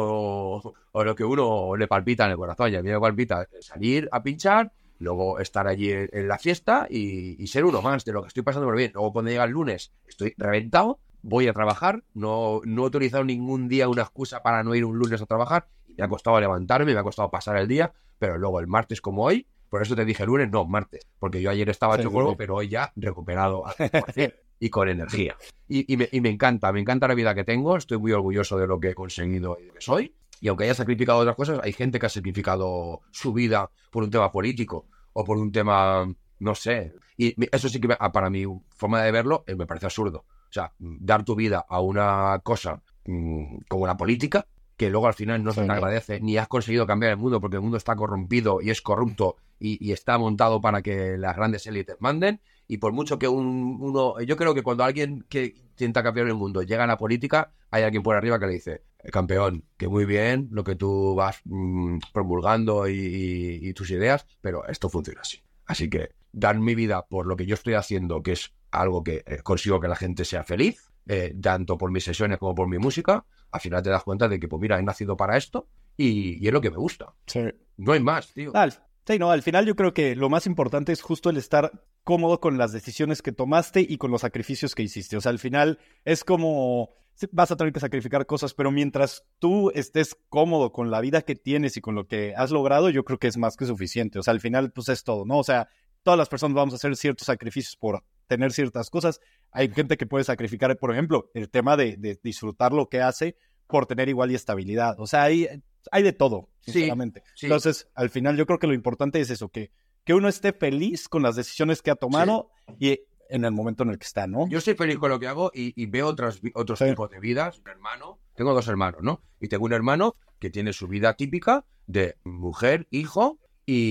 o lo que uno le palpita en el corazón. Y a mí me palpita salir a pinchar, luego estar allí en, en la fiesta y, y ser uno más de lo que estoy pasando por bien. Luego cuando llega el lunes estoy reventado, voy a trabajar. No, no he utilizado ningún día una excusa para no ir un lunes a trabajar. Y me ha costado levantarme, me ha costado pasar el día. Pero luego el martes como hoy, por eso te dije lunes, no, martes. Porque yo ayer estaba hecho polvo, pero hoy ya recuperado y con energía. Y, y, me, y me encanta, me encanta la vida que tengo. Estoy muy orgulloso de lo que he conseguido y de lo que soy. Y aunque haya sacrificado otras cosas, hay gente que ha sacrificado su vida por un tema político o por un tema, no sé. Y eso sí que para mi forma de verlo me parece absurdo. O sea, dar tu vida a una cosa mmm, como la política, que luego al final no se te agradece, ni has conseguido cambiar el mundo porque el mundo está corrompido y es corrupto y, y está montado para que las grandes élites manden. Y por mucho que un, uno... Yo creo que cuando alguien que intenta cambiar el mundo llega a la política, hay alguien por arriba que le dice, campeón, que muy bien lo que tú vas mmm, promulgando y, y, y tus ideas, pero esto funciona así. Así que dar mi vida por lo que yo estoy haciendo, que es algo que eh, consigo que la gente sea feliz, eh, tanto por mis sesiones como por mi música, al final te das cuenta de que, pues mira, he nacido para esto y, y es lo que me gusta. Sí. No hay más, tío. Al, sí, no, al final yo creo que lo más importante es justo el estar cómodo con las decisiones que tomaste y con los sacrificios que hiciste. O sea, al final es como... vas a tener que sacrificar cosas, pero mientras tú estés cómodo con la vida que tienes y con lo que has logrado, yo creo que es más que suficiente. O sea, al final, pues es todo, ¿no? O sea, todas las personas vamos a hacer ciertos sacrificios por tener ciertas cosas. Hay gente que puede sacrificar, por ejemplo, el tema de, de disfrutar lo que hace por tener igual y estabilidad. O sea, hay, hay de todo, sinceramente. Sí, sí. Entonces, al final yo creo que lo importante es eso, que, que uno esté feliz con las decisiones que ha tomado sí. y en el momento en el que está, ¿no? Yo soy feliz con lo que hago y, y veo otras, otros sí. tipos de vidas. Un hermano, tengo dos hermanos, ¿no? Y tengo un hermano que tiene su vida típica de mujer, hijo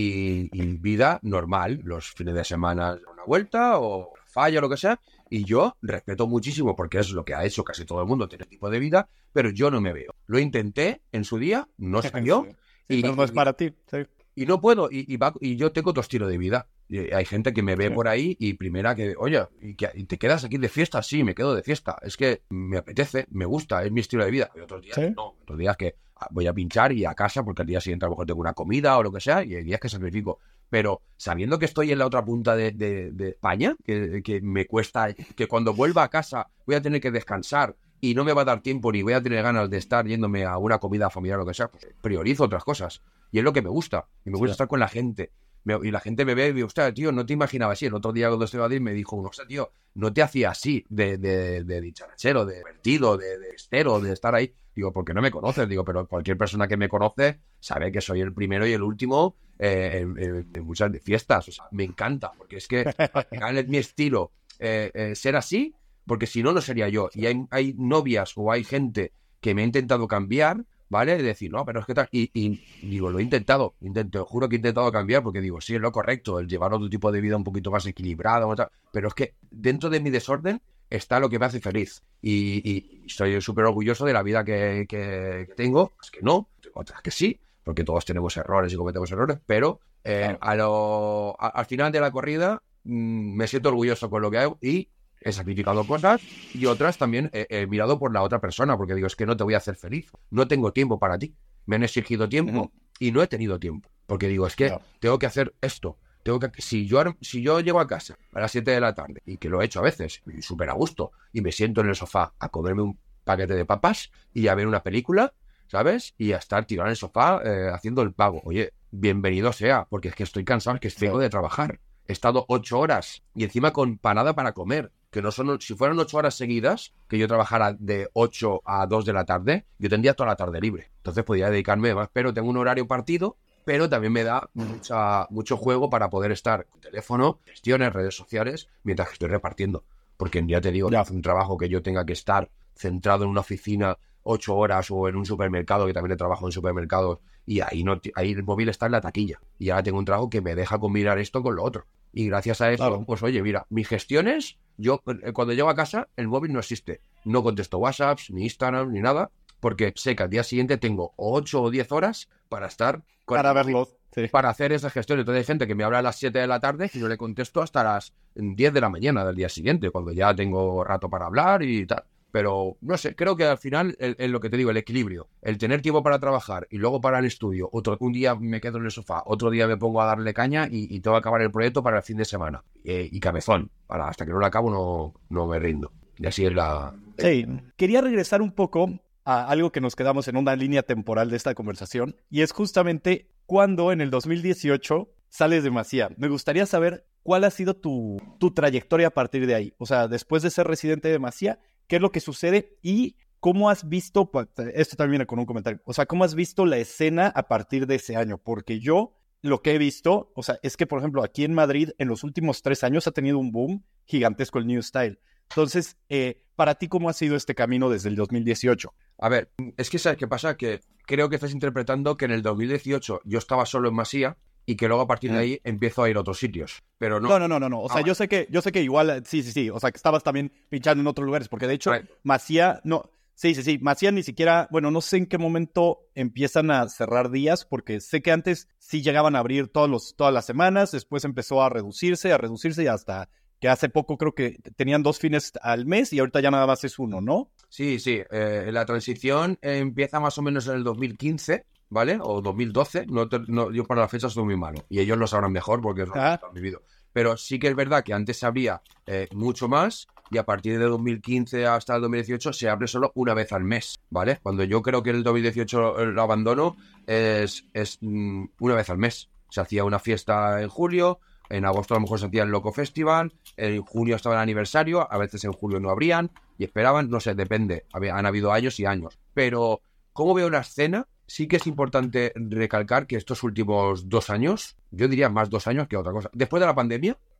y, y vida normal. Los fines de semana una vuelta o falla o lo que sea. Y yo respeto muchísimo porque es lo que ha hecho casi todo el mundo, tener tipo de vida, pero yo no me veo. Lo intenté en su día, no salió. Sí, sí, y, pero no es para ti. Sí. Y no puedo, y, y, va, y yo tengo otro estilo de vida. Y hay gente que me ve sí. por ahí y primera que, oye, ¿y, que, ¿y te quedas aquí de fiesta? Sí, me quedo de fiesta. Es que me apetece, me gusta, es mi estilo de vida. Y otros días ¿Sí? no, otros días que voy a pinchar y a casa porque al día siguiente a lo mejor tengo una comida o lo que sea y hay días que sacrifico. Pero sabiendo que estoy en la otra punta de, de, de España, que, que me cuesta, que cuando vuelva a casa voy a tener que descansar y no me va a dar tiempo ni voy a tener ganas de estar yéndome a una comida familiar o lo que sea, pues priorizo otras cosas. Y es lo que me gusta. Y me gusta sí. estar con la gente. Me, y la gente me ve y me dice, hostia, tío, no te imaginaba así. El otro día cuando estuve allí me dijo uno, hostia, tío, no te hacía así de, de, de dicharachero, de divertido, de, de estero, de estar ahí. Digo, porque no me conoces. Digo, pero cualquier persona que me conoce sabe que soy el primero y el último eh, en, en, en muchas fiestas. O sea, me encanta, porque es que al final es mi estilo eh, eh, ser así, porque si no, no sería yo. Y hay, hay novias o hay gente que me ha intentado cambiar, ¿vale? Decir, no, pero es que tal. Y, y digo, lo he intentado, intento, juro que he intentado cambiar porque digo, sí, es lo correcto, el llevar otro tipo de vida un poquito más equilibrado, tal, pero es que dentro de mi desorden está lo que me hace feliz. Y, y estoy súper orgulloso de la vida que, que, que tengo. Es que no, otras que sí, porque todos tenemos errores y cometemos errores, pero eh, claro. a lo, a, al final de la corrida mmm, me siento orgulloso con lo que hago y he sacrificado cosas y otras también he, he mirado por la otra persona porque digo, es que no te voy a hacer feliz, no tengo tiempo para ti, me han exigido tiempo uh-huh. y no he tenido tiempo, porque digo, es que no. tengo que hacer esto, tengo que si yo, si yo llego a casa a las siete de la tarde, y que lo he hecho a veces, súper a gusto, y me siento en el sofá a comerme un paquete de papas y a ver una película, ¿sabes? Y a estar tirado en el sofá eh, haciendo el pago, oye, bienvenido sea, porque es que estoy cansado, es que tengo sí. de trabajar. He estado ocho horas y encima con parada para comer, que no son, si fueran ocho horas seguidas, que yo trabajara de ocho a dos de la tarde, yo tendría toda la tarde libre. Entonces podría dedicarme más, pero tengo un horario partido, pero también me da mucha, mucho juego para poder estar con teléfono, gestiones, redes sociales, mientras que estoy repartiendo. Porque ya te digo, ya. un trabajo que yo tenga que estar centrado en una oficina ocho horas o en un supermercado, que también trabajo en supermercados, y ahí, no, ahí el móvil está en la taquilla. Y ahora tengo un trabajo que me deja combinar esto con lo otro. Y gracias a eso, claro. pues oye, mira, mis gestiones, yo cuando llego a casa, el móvil no existe. No contesto WhatsApps, ni Instagram, ni nada, porque sé que al día siguiente tengo ocho o diez horas para estar... Con para verlo. Sí. Para hacer esas gestiones. Entonces hay gente que me habla a las siete de la tarde y yo le contesto hasta las diez de la mañana del día siguiente, cuando ya tengo rato para hablar y tal. Pero, no sé, creo que al final es lo que te digo, el equilibrio. El tener tiempo para trabajar y luego para el estudio. Otro, un día me quedo en el sofá, otro día me pongo a darle caña y, y tengo que acabar el proyecto para el fin de semana. Eh, y cabezón. Para, hasta que no lo acabo no, no me rindo. Y así es la... Sí, quería regresar un poco a algo que nos quedamos en una línea temporal de esta conversación. Y es justamente cuando en el dos mil dieciocho sales de Masía. Me gustaría saber cuál ha sido tu, tu trayectoria a partir de ahí. O sea, después de ser residente de Masía, ¿qué es lo que sucede? Y ¿cómo has visto, esto también viene con un comentario, o sea, cómo has visto la escena a partir de ese año? Porque yo lo que he visto, o sea, es que, por ejemplo, aquí en Madrid, en los últimos tres años ha tenido un boom gigantesco el New Style. Entonces, eh, para ti, ¿cómo ha sido este camino desde el dos mil dieciocho? A ver, es que ¿sabes qué pasa? Que creo que estás interpretando que en el dos mil dieciocho yo estaba solo en Masía y que luego a partir de ahí empiezo a ir a otros sitios, pero no. No, no, no, no, no. O sea, ah, yo sé que, yo sé que igual, sí, sí, sí, o sea, que estabas también pinchando en otros lugares, porque de hecho, right. Masía, no, sí, sí, sí, Masía ni siquiera, bueno, no sé en qué momento empiezan a cerrar días, porque sé que antes sí llegaban a abrir todos los, todas las semanas, después empezó a reducirse, a reducirse y hasta que hace poco creo que tenían dos fines al mes y ahorita ya nada más es uno, ¿no? Sí, sí, eh, la transición empieza más o menos en el dos mil quince, ¿vale? O dos mil doce, no, te, no, yo para las fechas estoy muy malo y ellos lo sabrán mejor porque es lo ah. que han vivido. Pero sí que es verdad que antes se abría eh, mucho más y a partir de dos mil quince hasta el dos mil dieciocho se abre solo una vez al mes, ¿vale? Cuando yo creo que el dos mil dieciocho lo abandono es, es mm, una vez al mes. Se hacía una fiesta en julio, en agosto a lo mejor se hacía el Loco Festival, en junio estaba el aniversario, a veces en julio no abrían y esperaban, no sé, depende, han habido años y años. Pero, ¿cómo veo la escena? Sí que es importante recalcar que estos últimos dos años, yo diría más dos años que otra cosa, después de la pandemia,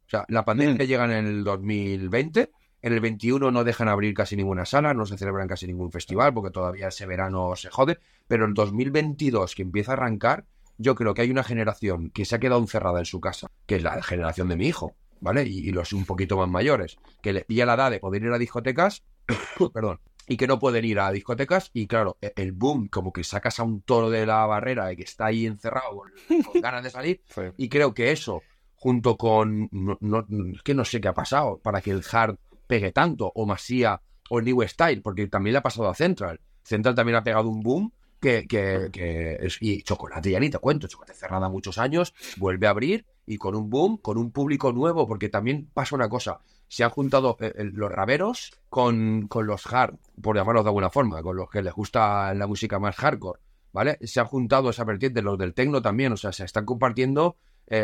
O sea, la pandemia llega en el dos mil veinte, en el veintiuno no dejan abrir casi ninguna sala, no se celebran casi ningún festival, porque todavía ese verano se jode, pero en dos mil veintidós, que empieza a arrancar, yo creo que hay una generación que se ha quedado encerrada en su casa, que es la generación de mi hijo, ¿vale? Y, y los un poquito más mayores, que le pilla la edad de poder ir a discotecas, perdón, y que no pueden ir a discotecas, y claro, el boom, como que sacas a un toro de la barrera y que está ahí encerrado con, con ganas de salir, sí. Y creo que eso, junto con, no, no, es que no sé qué ha pasado, para que el hard pegue tanto, o Masia, o el New Style, porque también le ha pasado a Central. Central también ha pegado un boom, que, que, que es, y Chocolate ya ni te cuento, Chocolate cerrada muchos años, vuelve a abrir, y con un boom, con un público nuevo, porque también pasa una cosa, se han juntado eh, los raveros con, con los hard, por llamarlos de alguna forma, con los que les gusta la música más hardcore, ¿vale? Se han juntado esa vertiente, los del techno también, o sea, se están compartiendo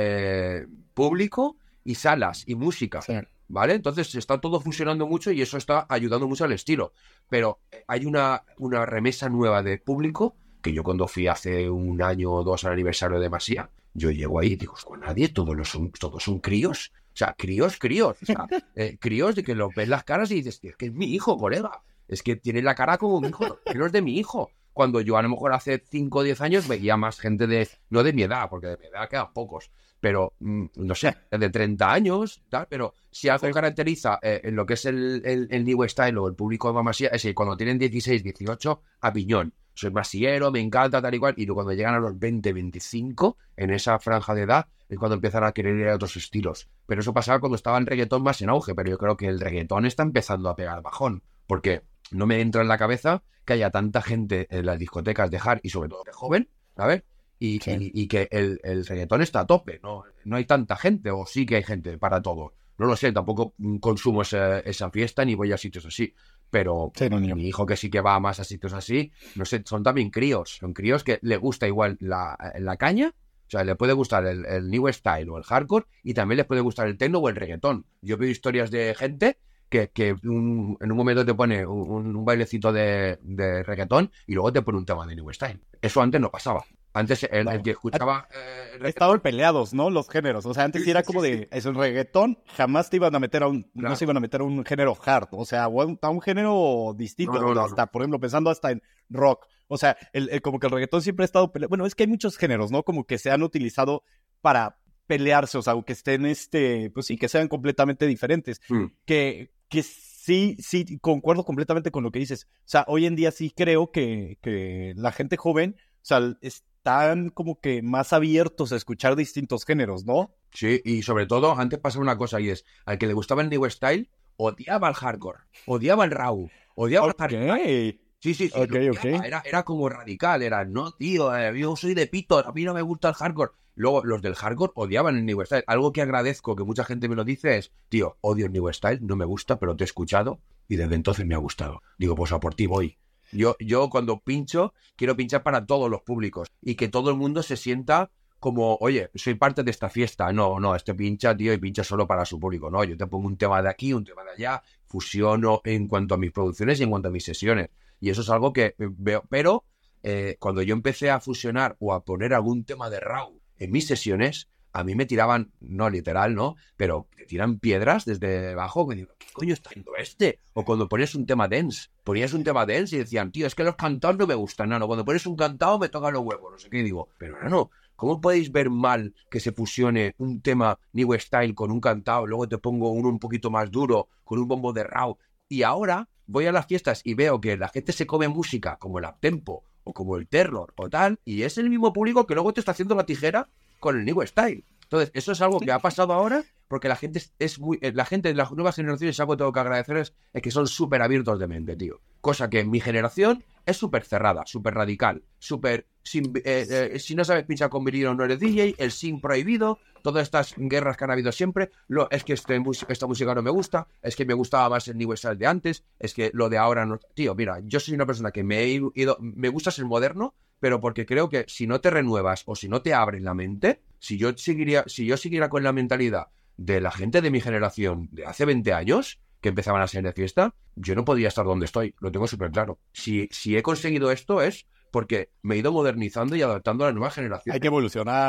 eh, público y salas y música, sí. ¿Vale? Entonces está todo fusionando mucho y eso está ayudando mucho al estilo, pero hay una, una remesa nueva de público, que yo cuando fui hace un año o dos al aniversario de Masia, yo llego ahí y digo, con nadie, todos, los son, todos son críos, o sea, críos, críos, o sea, eh, críos de que los ves las caras y dices, tío, es que es mi hijo, colega, es que tiene la cara como mi hijo, no es de mi hijo. Cuando yo a lo mejor hace cinco o diez años veía más gente de, no de mi edad, porque de mi edad quedan pocos, pero mmm, no sé, de treinta años, tal, pero si algo caracteriza eh, en lo que es el, el, el New Style o el público de Masia, es que cuando tienen dieciséis, dieciocho, a piñón. Soy masiero, me encanta, tal y cual, y cuando llegan a los veinte, veinticinco, en esa franja de edad, es cuando empiezan a querer ir a otros estilos. Pero eso pasaba cuando estaba el reggaetón más en auge, pero yo creo que el reggaetón está empezando a pegar bajón, porque no me entra en la cabeza que haya tanta gente en las discotecas de hard y sobre todo de joven, ¿sabes? Y, sí. y, y que el, el reggaetón está a tope, ¿no? No hay tanta gente, o sí que hay gente para todo. No lo sé, tampoco consumo esa, esa fiesta ni voy a sitios así. Pero sí, no, mi hijo que sí que va más a sitios así, no sé, son también críos. Son críos que le gusta igual la, la caña, o sea, le puede gustar el, el New Style o el hardcore, y también les puede gustar el techno o el reggaetón. Yo veo historias de gente que, que un, en un momento te pone un, un bailecito de, de reggaetón y luego te pone un tema de New Style. Eso antes no pasaba. Antes el, el que escuchaba... Eh, el Estaban peleados, ¿no? Los géneros. O sea, antes sí, era como sí, de... Sí. Es un reggaetón, jamás te iban a meter a un... Claro. No se iban a meter a un género hard. O sea, a un, a un género distinto. No, no, no, hasta, no. Por ejemplo, pensando hasta en rock. O sea, el, el, como que el reggaetón siempre ha estado peleado. Bueno, es que hay muchos géneros, ¿no? Como que se han utilizado para pelearse. O sea, que estén, este... Pues sí, que sean completamente diferentes. Mm. Que... que sí, sí, concuerdo completamente con lo que dices. O sea, hoy en día sí creo que, que la gente joven, o sea, están como que más abiertos a escuchar distintos géneros, ¿no? Sí, y sobre todo, antes pasaba una cosa y es, al que le gustaba el New Style, odiaba el hardcore, odiaba el raw, odiaba okay. el hardcore. Sí, sí, sí. Okay, okay. Era, era como radical, era, no, tío, eh, yo soy de pito, a mí no me gusta el hardcore. Luego, los del hardcore odiaban el New Style. Algo que agradezco, que mucha gente me lo dice, es, tío, odio el New Style, no me gusta, pero te he escuchado y desde entonces me ha gustado. Digo, pues a por ti voy. Yo, yo cuando pincho, quiero pinchar para todos los públicos y que todo el mundo se sienta como, oye, soy parte de esta fiesta. No, no, este pincha, tío, y pincha solo para su público. No, yo te pongo un tema de aquí, un tema de allá, fusiono en cuanto a mis producciones y en cuanto a mis sesiones. Y eso es algo que veo. Pero eh, cuando yo empecé a fusionar o a poner algún tema de raw en mis sesiones, a mí me tiraban, no literal, ¿no? Pero te tiran piedras desde abajo. Que digo, ¿qué coño está haciendo este? O cuando ponías un tema dance, ponías un tema dance y decían, tío, es que los cantados no me gustan, no, no. Cuando pones un cantado me tocan los huevos, no sé qué. Y digo, pero no, no. ¿Cómo podéis ver mal que se fusione un tema New Style con un cantado, luego te pongo uno un poquito más duro, con un bombo de raw? Y ahora voy a las fiestas y veo que la gente se come música como el uptempo o como el terror o tal, y es el mismo público que luego te está haciendo la tijera con el New Style. Entonces, eso es algo que ha pasado ahora, porque la gente es muy... La gente de las nuevas generaciones, algo que tengo que agradecerles, es que son súper abiertos de mente, tío. Cosa que en mi generación es súper cerrada, súper radical, súper... Eh, eh, si no sabes pinchar con vinilo no eres D J, el sync prohibido, todas estas guerras que han habido siempre, lo, es que este, esta música no me gusta, es que me gustaba más el New Style de antes, es que lo de ahora no... Tío, mira, yo soy una persona que me he ido... Me gusta ser moderno, pero porque creo que si no te renuevas o si no te abres la mente, si yo seguiría, si yo siguiera con la mentalidad de la gente de mi generación de hace veinte años, que empezaban a ser de fiesta, yo no podría estar donde estoy, lo tengo súper claro. Si, si he conseguido esto es porque me he ido modernizando y adaptando a la nueva generación. Hay que evolucionar.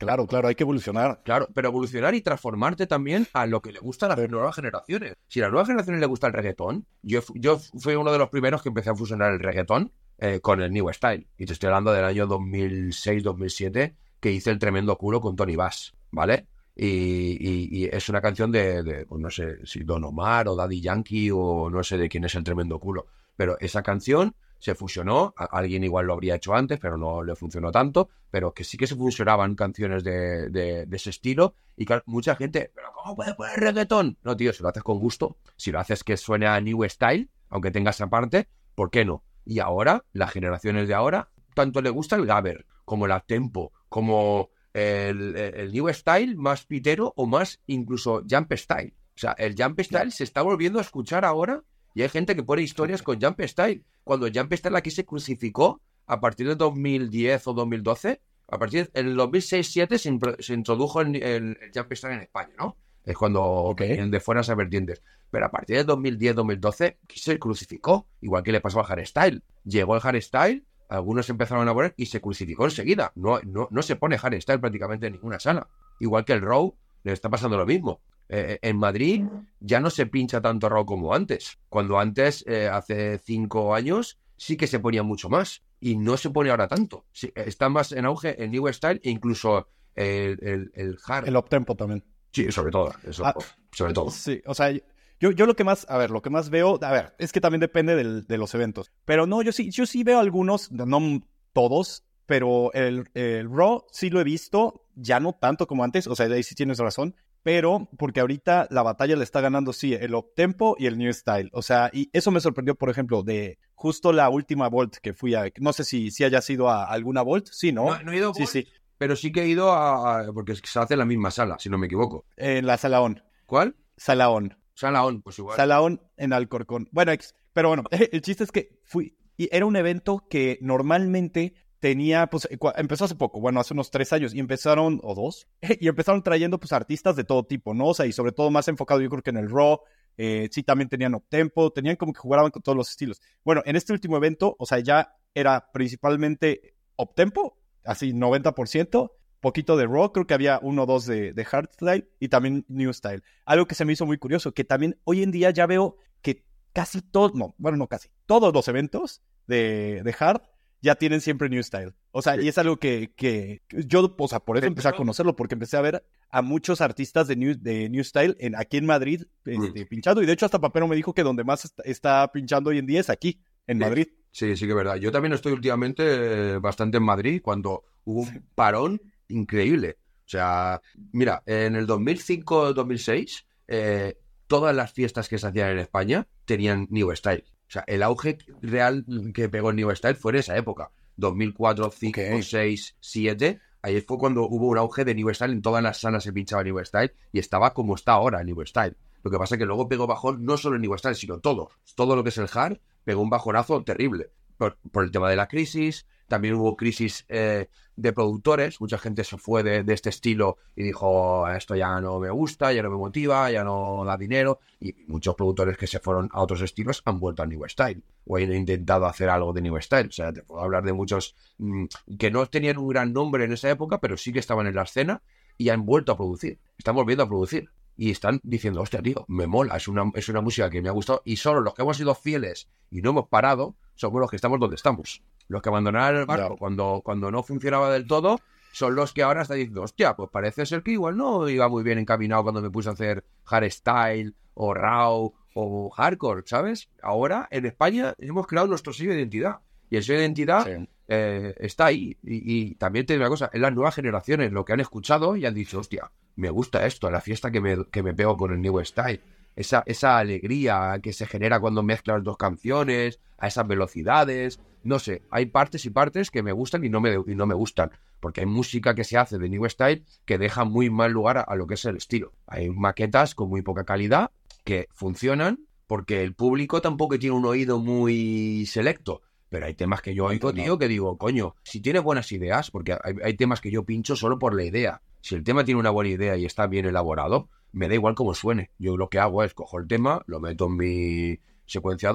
Claro, claro, hay que evolucionar. Claro, pero evolucionar y transformarte también a lo que le gusta a las nuevas generaciones. Si a las nuevas generaciones le gusta el reggaetón, yo, yo fui uno de los primeros que empecé a fusionar el reggaetón eh, con el New Style. Y te estoy hablando del año dos mil seis dos mil siete, que hice el tremendo culo con Tony Bass, ¿vale? Y, y, y es una canción de, de pues no sé, si Don Omar o Daddy Yankee o no sé de quién es el tremendo culo. Pero esa canción se fusionó, a, alguien igual lo habría hecho antes, pero no le funcionó tanto, pero que sí que se fusionaban canciones de, de, de ese estilo, y claro, mucha gente, ¿pero cómo puedes poner reggaetón? No, tío, si lo haces con gusto, si lo haces que suene a New Style, aunque tenga esa parte, ¿por qué no? Y ahora, las generaciones de ahora, tanto le gusta el gabber, como el uptempo, como el, el New Style más pitero, o más incluso Jump Style. O sea, el Jump Style se está volviendo a escuchar ahora. Y hay gente que pone historias con Jump Style. Cuando Jump Style aquí se crucificó, a partir de dos mil diez o dos mil doce, a partir del dos mil seis dos mil siete se, impro- se introdujo el, el, el Jump Style en España, ¿no? Es cuando Okay. vienen de fuera esas vertientes. Pero a partir de dos mil diez dos mil doce, aquí se crucificó, igual que le pasó al hardstyle. Llegó el hardstyle, algunos empezaron a poner y se crucificó enseguida. No, no, no se pone hardstyle prácticamente en ninguna sala. Igual que el raw, le está pasando lo mismo. Eh, en Madrid ya no se pincha tanto raw como antes. Cuando antes, eh, hace cinco años, sí que se ponía mucho más. Y no se pone ahora tanto. Sí, está más en auge el New Style e incluso el, el, el hard. El uptempo también. Sí, sobre todo. Eso, Ah, sobre todo. Sí, o sea, yo, yo lo que más, a ver, lo que más veo, a ver, es que también depende del, de los eventos. Pero no, yo sí, yo sí veo algunos, no todos, pero el, el Raw sí lo he visto, ya no tanto como antes, o sea, ahí sí tienes razón. Pero porque ahorita la batalla le está ganando, sí, el uptempo y el new style. O sea, y eso me sorprendió, por ejemplo, de justo la última Volt que fui a... No sé si, si hayas ido a alguna Volt. Sí, ¿no? No, no he ido a Sí, Volt, sí. pero sí que he ido a, a... Porque se hace en la misma sala, si no me equivoco. En la Salaón. ¿Cuál? Salaón. Salaón, pues igual. Salaón en Alcorcón. Bueno, ex, pero bueno, el chiste es que fui... Y era un evento que normalmente... tenía, pues, empezó hace poco, bueno, hace unos tres años, y empezaron, o dos, y empezaron trayendo, pues, artistas de todo tipo, ¿no? O sea, y sobre todo más enfocado, yo creo que en el Raw, eh, sí, también tenían uptempo, tenían como que jugaban con todos los estilos. Bueno, en este último evento, o sea, ya era principalmente uptempo, así noventa por ciento, poquito de Raw, creo que había uno o dos de, de Hardstyle, y también New Style. Algo que se me hizo muy curioso, que también hoy en día ya veo que casi todos, no, bueno, no casi, todos los eventos de, de Hard, ya tienen siempre New Style. O sea, sí. Y es algo que, que yo, o sea, por eso empecé a conocerlo, porque empecé a ver a muchos artistas de New, de New Style en, aquí en Madrid este, mm. pinchando. Y de hecho hasta Papero me dijo que donde más está, está pinchando hoy en día es aquí, en sí. Madrid. Sí, sí que es verdad. Yo también estoy últimamente bastante en Madrid, cuando hubo un parón increíble. O sea, mira, en el dos mil cinco dos mil seis, eh, todas las fiestas que se hacían en España tenían New Style. O sea, el auge real que pegó el New Style fue en esa época. dos mil cuatro, dos mil cinco, okay. dos mil seis, dos mil siete. Ahí fue cuando hubo un auge de New Style. En todas las salas se pinchaba New Style y estaba como está ahora New Style. Lo que pasa es que luego pegó bajón no solo el New Style, sino todo. Todo lo que es el hard pegó un bajonazo terrible. Por, por el tema de la crisis. También hubo crisis eh, de productores. Mucha gente se fue de, de este estilo y dijo, esto ya no me gusta, ya no me motiva, ya no da dinero. Y muchos productores que se fueron a otros estilos han vuelto a New Style o han intentado hacer algo de New Style. O sea, te puedo hablar de muchos mmm, que no tenían un gran nombre en esa época, pero sí que estaban en la escena y han vuelto a producir. Están volviendo a producir. Y están diciendo, hostia, tío, me mola, es una, es una música que me ha gustado. Y solo los que hemos sido fieles y no hemos parado somos los que estamos donde estamos. Los que abandonaron el barco no. cuando, cuando no funcionaba del todo son los que ahora están diciendo, hostia, pues parece ser que igual no iba muy bien encaminado cuando me puse a hacer hardstyle o raw o hardcore, ¿sabes? Ahora en España hemos creado nuestro sello de identidad. Y el sello de identidad sí. eh, está ahí. Y, y también te digo una cosa, es las nuevas generaciones lo que han escuchado y han dicho, hostia, me gusta esto, la fiesta que me, que me pego con el New Style. Esa, esa alegría que se genera cuando mezclas dos canciones, a esas velocidades. No sé, hay partes y partes que me gustan y no me, y no me gustan. Porque hay música que se hace de New Style que deja muy mal lugar a, a lo que es el estilo. Hay maquetas con muy poca calidad que funcionan porque el público tampoco tiene un oído muy selecto. Pero hay temas que yo oigo, tío, que digo, coño, si tiene buenas ideas, porque hay, hay temas que yo pincho solo por la idea. Si el tema tiene una buena idea y está bien elaborado, me da igual cómo suene. Yo lo que hago es cojo el tema, lo meto en mi secuenciador,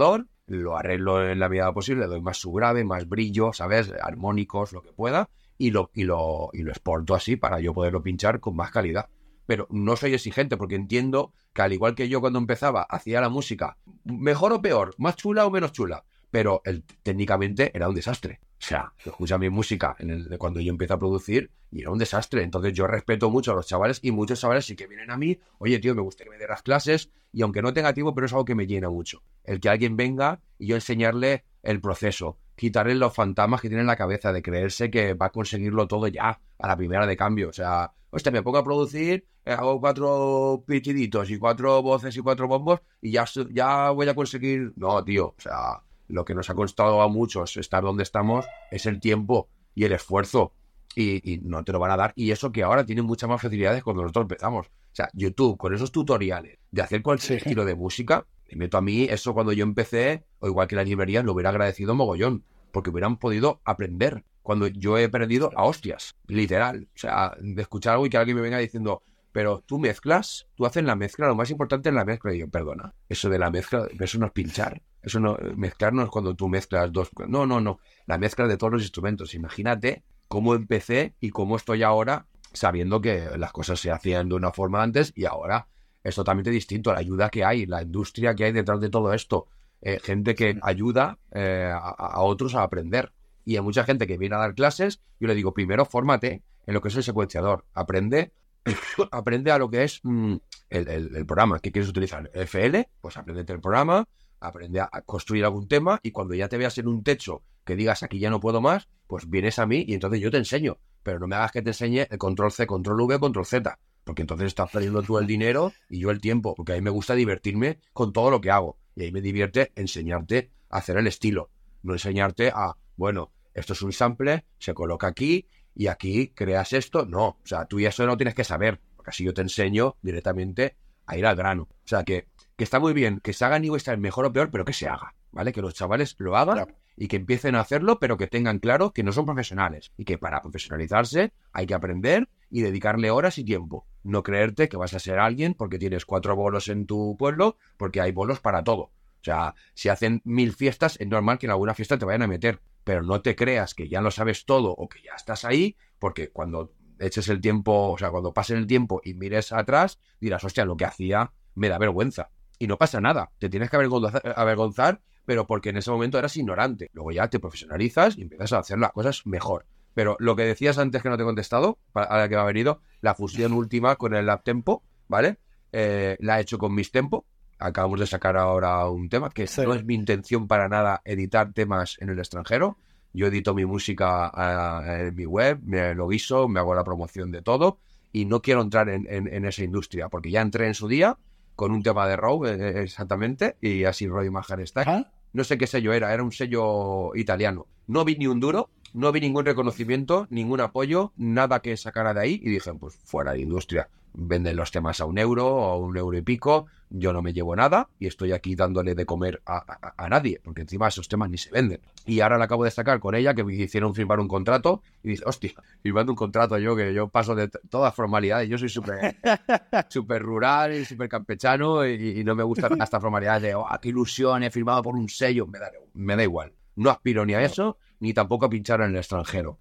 lo arreglo en la medida posible, le doy más subgrave, más brillo, ¿sabes? Armónicos, lo que pueda, y lo, y lo, y lo exporto así para yo poderlo pinchar con más calidad. Pero no soy exigente porque entiendo que al igual que yo cuando empezaba hacía la música mejor o peor, más chula o menos chula, pero el, técnicamente era un desastre. O sea, escucha mi música en el, cuando yo empecé a producir y era un desastre. Entonces yo respeto mucho a los chavales y muchos chavales sí que vienen a mí, oye tío, me gusta que me dé las clases y aunque no tenga tiempo, pero es algo que me llena mucho. El que alguien venga y yo enseñarle el proceso, quitarle los fantasmas que tiene en la cabeza de creerse que va a conseguirlo todo ya a la primera de cambio. O sea, hostia, me pongo a producir, hago cuatro pitiditos y cuatro voces y cuatro bombos y ya, ya voy a conseguir... No, tío, o sea... Lo que nos ha costado a muchos estar donde estamos es el tiempo y el esfuerzo y, y no te lo van a dar. Y eso que ahora tienen muchas más facilidades cuando nosotros empezamos. O sea, YouTube, con esos tutoriales de hacer cualquier Sí. estilo de música, me meto a mí, eso cuando yo empecé, o igual que las librerías, lo hubiera agradecido mogollón, porque hubieran podido aprender. Cuando yo he aprendido a hostias, literal. O sea, de escuchar algo y que alguien me venga diciendo... Pero tú mezclas, tú haces la mezcla, lo más importante es la mezcla. Y yo, perdona, eso de la mezcla, eso no es pinchar. Eso no, mezclar no es cuando tú mezclas dos. No, no, no. La mezcla de todos los instrumentos. Imagínate cómo empecé y cómo estoy ahora, sabiendo que las cosas se hacían de una forma antes y ahora es totalmente distinto. La ayuda que hay, la industria que hay detrás de todo esto. Eh, gente que ayuda eh, a, a otros a aprender. Y hay mucha gente que viene a dar clases. Yo le digo, primero, fórmate en lo que es el secuenciador. Aprende. Aprende a lo que es mmm, el, el, el programa que quieres utilizar. F L, pues aprendete el programa, aprende a construir algún tema y cuando ya te veas en un techo que digas aquí ya no puedo más, pues vienes a mí y entonces yo te enseño. Pero no me hagas que te enseñe el control C, control V, control Z, porque entonces estás perdiendo tú el dinero y yo el tiempo, porque a mí me gusta divertirme con todo lo que hago. Y ahí me divierte enseñarte a hacer el estilo, no enseñarte a, bueno, esto es un sample, se coloca aquí y aquí creas esto. No, o sea, tú y eso no tienes que saber, porque así yo te enseño directamente a ir al grano. O sea, que, que está muy bien que se haga New Style mejor o peor, pero que se haga, ¿vale? Que los chavales lo hagan claro. Y que empiecen a hacerlo, pero que tengan claro que no son profesionales y que para profesionalizarse hay que aprender y dedicarle horas y tiempo. No creerte que vas a ser alguien porque tienes cuatro bolos en tu pueblo, porque hay bolos para todo. O sea, si hacen mil fiestas, es normal que en alguna fiesta te vayan a meter, pero no te creas que ya lo sabes todo o que ya estás ahí, porque cuando eches el tiempo, o sea, cuando pase el tiempo y mires atrás, dirás, hostia, lo que hacía me da vergüenza. Y no pasa nada, te tienes que avergonzar, avergonzar, pero porque en ese momento eras ignorante. Luego ya te profesionalizas y empiezas a hacer las cosas mejor. Pero lo que decías antes que no te he contestado, ahora que me ha venido, la fusión última con el Uptempo, ¿vale? Eh, la he hecho con Miss Tempo. Acabamos de sacar ahora un tema que sí. No es mi intención para nada editar temas en el extranjero. Yo edito mi música a, a, en mi web, me lo guiso, me hago la promoción de todo y no quiero entrar en, en, en esa industria porque ya entré en su día con un tema de Raw eh, exactamente y así Roy Maher está. ¿Ah? No sé qué sello era, era un sello italiano. No vi ni un duro, no vi ningún reconocimiento, ningún apoyo, nada que sacara de ahí y dije, pues fuera de industria. Venden los temas a un euro o un euro y pico, yo no me llevo nada y estoy aquí dándole de comer a, a, a nadie, porque encima esos temas ni se venden. Y ahora la acabo de sacar con ella, que me hicieron firmar un contrato y dice, hostia, firmando un contrato yo, que yo paso de t- todas formalidades, yo soy súper súper rural y súper campechano y, y no me gustan hasta formalidades de, oh, qué ilusión, he firmado por un sello, me da, me da igual. No aspiro ni a eso, ni tampoco a pinchar en el extranjero,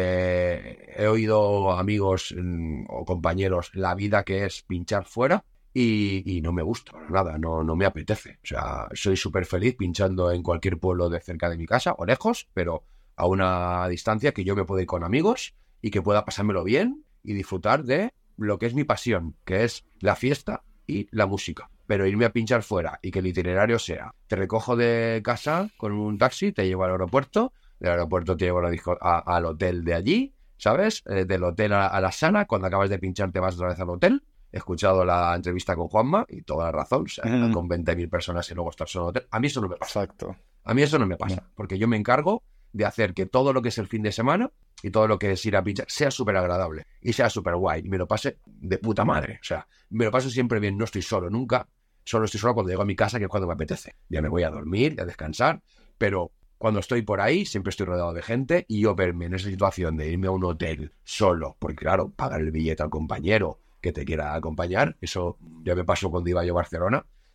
porque he oído amigos mmm, o compañeros la vida que es pinchar fuera y, y no me gusta para nada, no, no me apetece. O sea, soy súper feliz pinchando en cualquier pueblo de cerca de mi casa o lejos, pero a una distancia que yo me pueda ir con amigos y que pueda pasármelo bien y disfrutar de lo que es mi pasión, que es la fiesta y la música. Pero irme a pinchar fuera y que el itinerario sea, te recojo de casa con un taxi, te llevo al aeropuerto, del aeropuerto te llevo a la disco- a, al hotel de allí, ¿sabes? Eh, del hotel a, a la Sana, cuando acabas de pinchar te vas otra vez al hotel. He escuchado la entrevista con Juanma y toda la razón, o sea, mm. con veinte mil personas y luego estar solo en hotel. A mí eso no me pasa. Exacto. A mí eso no me pasa, porque yo me encargo de hacer que todo lo que es el fin de semana y todo lo que es ir a pinchar sea súper agradable y sea súper guay y me lo pase de puta madre. O sea, me lo paso siempre bien, no estoy solo nunca. Solo estoy solo cuando llego a mi casa, que es cuando me apetece. Ya me voy a dormir, a descansar, pero cuando estoy por ahí siempre estoy rodeado de gente y yo verme en esa situación de irme a un hotel solo, porque claro, pagar el billete al compañero que te quiera acompañar, eso ya me pasó cuando iba yo a Barcelona,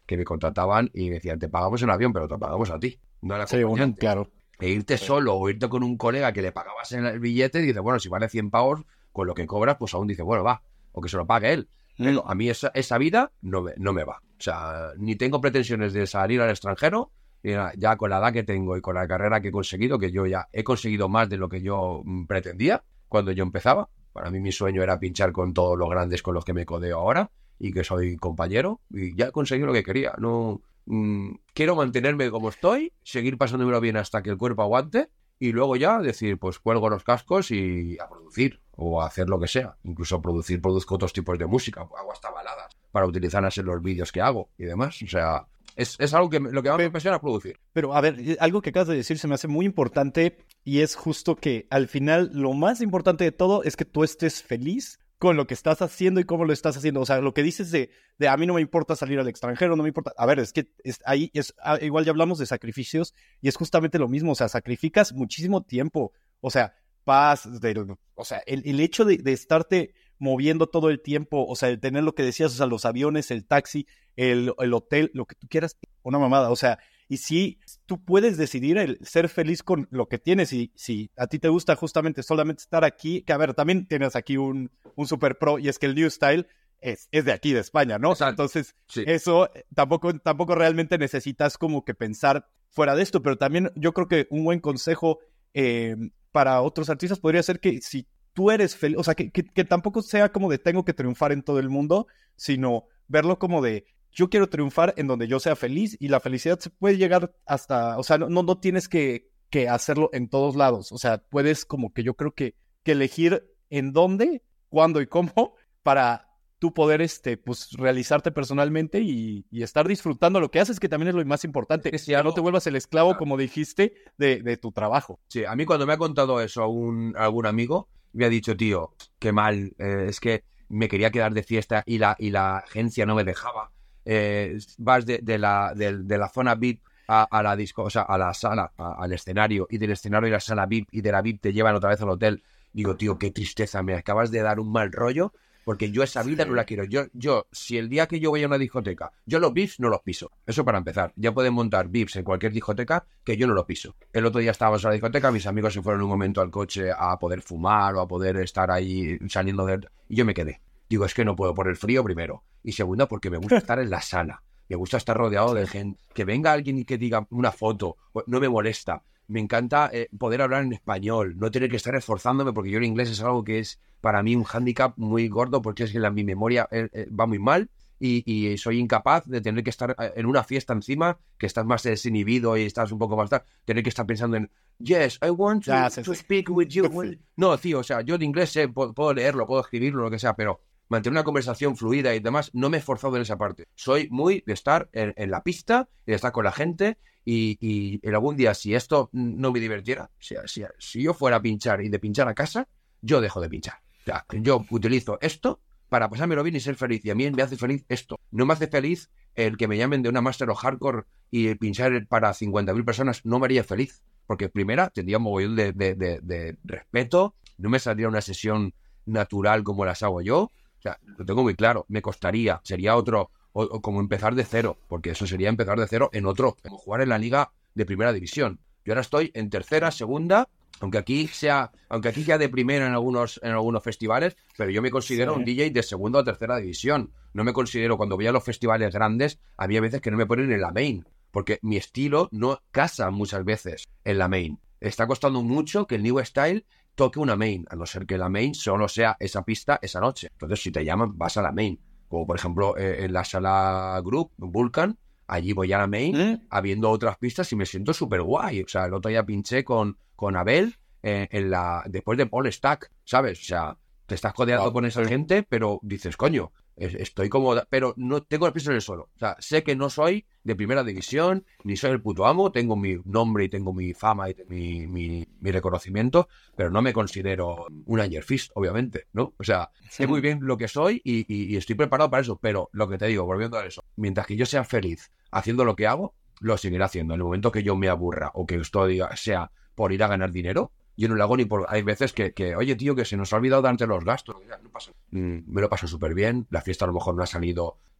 que me contrataban y me decían, te pagamos el avión, pero te pagamos a ti, no al Sí, bueno, acompañante. claro. E irte Sí. solo o irte con un colega que le pagabas en el billete y dices, bueno, si vale cien pavos, con lo que cobras, pues aún dice, bueno, va, o que se lo pague él. Pero a mí esa, esa vida no me, no me va. O sea, ni tengo pretensiones de salir al extranjero, ni nada. Ya con la edad que tengo y con la carrera que he conseguido, que yo ya he conseguido más de lo que yo mm, pretendía cuando yo empezaba. Para mí mi sueño era pinchar con todos los grandes con los que me codeo ahora y que soy compañero, y ya he conseguido lo que quería. No, mm, quiero mantenerme como estoy, seguir pasándomelo bien hasta que el cuerpo aguante y luego ya decir, pues cuelgo los cascos y a producir o a hacer lo que sea. Incluso producir, produzco otros tipos de música, hago hasta baladas para utilizarlas en los vídeos que hago y demás. O sea, es, es algo que me- lo que más me apasiona es producir. Pero a ver, eh, algo que acabas de decir se me hace muy importante y es justo que al final lo más importante de todo es que tú estés feliz con lo que estás haciendo y cómo lo estás haciendo. O sea, lo que dices de, de a mí no me importa salir al extranjero, no me importa. A ver, es que es, ahí es, ah, igual ya hablamos de sacrificios y es justamente lo mismo. O sea, sacrificas muchísimo tiempo. O sea, paz, del- o sea, el, el hecho de, de estarte moviendo todo el tiempo, o sea, el tener lo que decías, o sea, los aviones, el taxi, el, el hotel, lo que tú quieras, una mamada. O sea, y si tú puedes decidir el ser feliz con lo que tienes y si a ti te gusta justamente solamente estar aquí, que a ver, también tienes aquí un, un super pro y es que el New Style es, es de aquí, de España, ¿no? Exacto. Entonces, Sí. eso eh, tampoco, tampoco realmente necesitas como que pensar fuera de esto, pero también yo creo que un buen consejo eh, para otros artistas podría ser que si tú eres feliz, o sea, que, que, que tampoco sea como de tengo que triunfar en todo el mundo, sino verlo como de yo quiero triunfar en donde yo sea feliz y la felicidad se puede llegar hasta, o sea, no, no, no tienes que, que hacerlo en todos lados, o sea, puedes como que yo creo que, que elegir en dónde, cuándo y cómo para tú poder, este, pues, realizarte personalmente y, y estar disfrutando lo que haces, que también es lo más importante, Es que si que algo- no te vuelvas el esclavo, Claro. como dijiste, de, de tu trabajo. Sí, a mí cuando me ha contado eso un, algún amigo, me ha dicho, tío, qué mal, eh, es que me quería quedar de fiesta y la, y la agencia no me dejaba. Eh, vas de, de la, de, de la zona V I P a, a la disco, o sea, a la sala, a- al escenario, y del escenario y la sala V I P, y de la V I P te llevan otra vez al hotel. Digo, tío, qué tristeza, me acabas de dar un mal rollo, porque yo esa vida Sí. no la quiero. Yo, yo, si el día que yo voy a una discoteca, yo los V I Ps no los piso. Eso para empezar. Ya pueden montar V I Ps en cualquier discoteca, que yo no los piso. El otro día estábamos en la discoteca, mis amigos se fueron un momento al coche a poder fumar o a poder estar ahí saliendo de... Y yo me quedé. Digo, es que no puedo por el frío primero. Y segunda, porque me gusta estar en la sala. Me gusta estar rodeado de gente. Que venga alguien y que diga una foto, no me molesta. Me encanta eh, poder hablar en español, no tener que estar esforzándome, porque yo el inglés es algo que es para mí un hándicap muy gordo, porque es que la, mi memoria eh, eh, va muy mal y, y soy incapaz de tener que estar eh, en una fiesta encima, que estás más desinhibido y estás un poco más tal, tener que estar pensando en yes, I want to, Ya, sí, to sí. speak with you. Sí. No, tío, o sea, yo de inglés sé, puedo, puedo leerlo, puedo escribirlo, lo que sea, pero mantener una conversación fluida y demás, no me he esforzado en esa parte. Soy muy de estar en, en la pista, de estar con la gente y, y en algún día, si esto no me divirtiera, si, si, si yo fuera a pinchar y de pinchar a casa, yo dejo de pinchar. O sea, yo utilizo esto para pasármelo bien y ser feliz. Y a mí me hace feliz esto. No me hace feliz el que me llamen de una Master o Hardcore y pinchar para cincuenta mil personas. No me haría feliz. Porque primera, tendría un mogollón de, de, de, de respeto. No me saldría una sesión natural como las hago yo. O sea, lo tengo muy claro. Me costaría. Sería otro... O, o como empezar de cero. Porque eso sería empezar de cero en otro. Como jugar en la liga de primera división. Yo ahora estoy en tercera, segunda... Aunque aquí sea, aunque aquí ya de primera en algunos, en algunos festivales, pero yo me considero Sí. un D J de segunda o tercera división. No me considero, cuando voy a los festivales grandes, había veces que no me ponen en la main, porque mi estilo no casa muchas veces en la main. Está costando mucho que el New Style toque una main, a no ser que la main solo sea esa pista esa noche. Entonces, si te llaman, vas a la main. Como por ejemplo eh, en la sala Group, Vulcan, allí voy a la main, ¿Mm? habiendo otras pistas y me siento súper guay. O sea, el otro día pinché con, con Abel eh, en la, después de Paul Stack, ¿sabes? O sea, te estás codeando Wow. con esa gente, pero dices, coño, es- estoy como... Pero no tengo el piso en el suelo. O sea, sé que no soy de primera división, ni soy el puto amo, tengo mi nombre y tengo mi fama y mi, mi, mi reconocimiento, pero no me considero un Anger Fist, obviamente, ¿no? O sea, sé muy bien lo que soy y, y, y estoy preparado para eso, pero lo que te digo, volviendo a eso, mientras que yo sea feliz haciendo lo que hago, lo seguiré haciendo. En el momento que yo me aburra o que esto diga, sea por ir a ganar dinero, yo no lo hago ni por... Hay veces que, que oye, tío, que se nos ha olvidado darte los gastos. Ya, no pasa. Mm, me lo paso súper bien. La fiesta a lo mejor no ha salido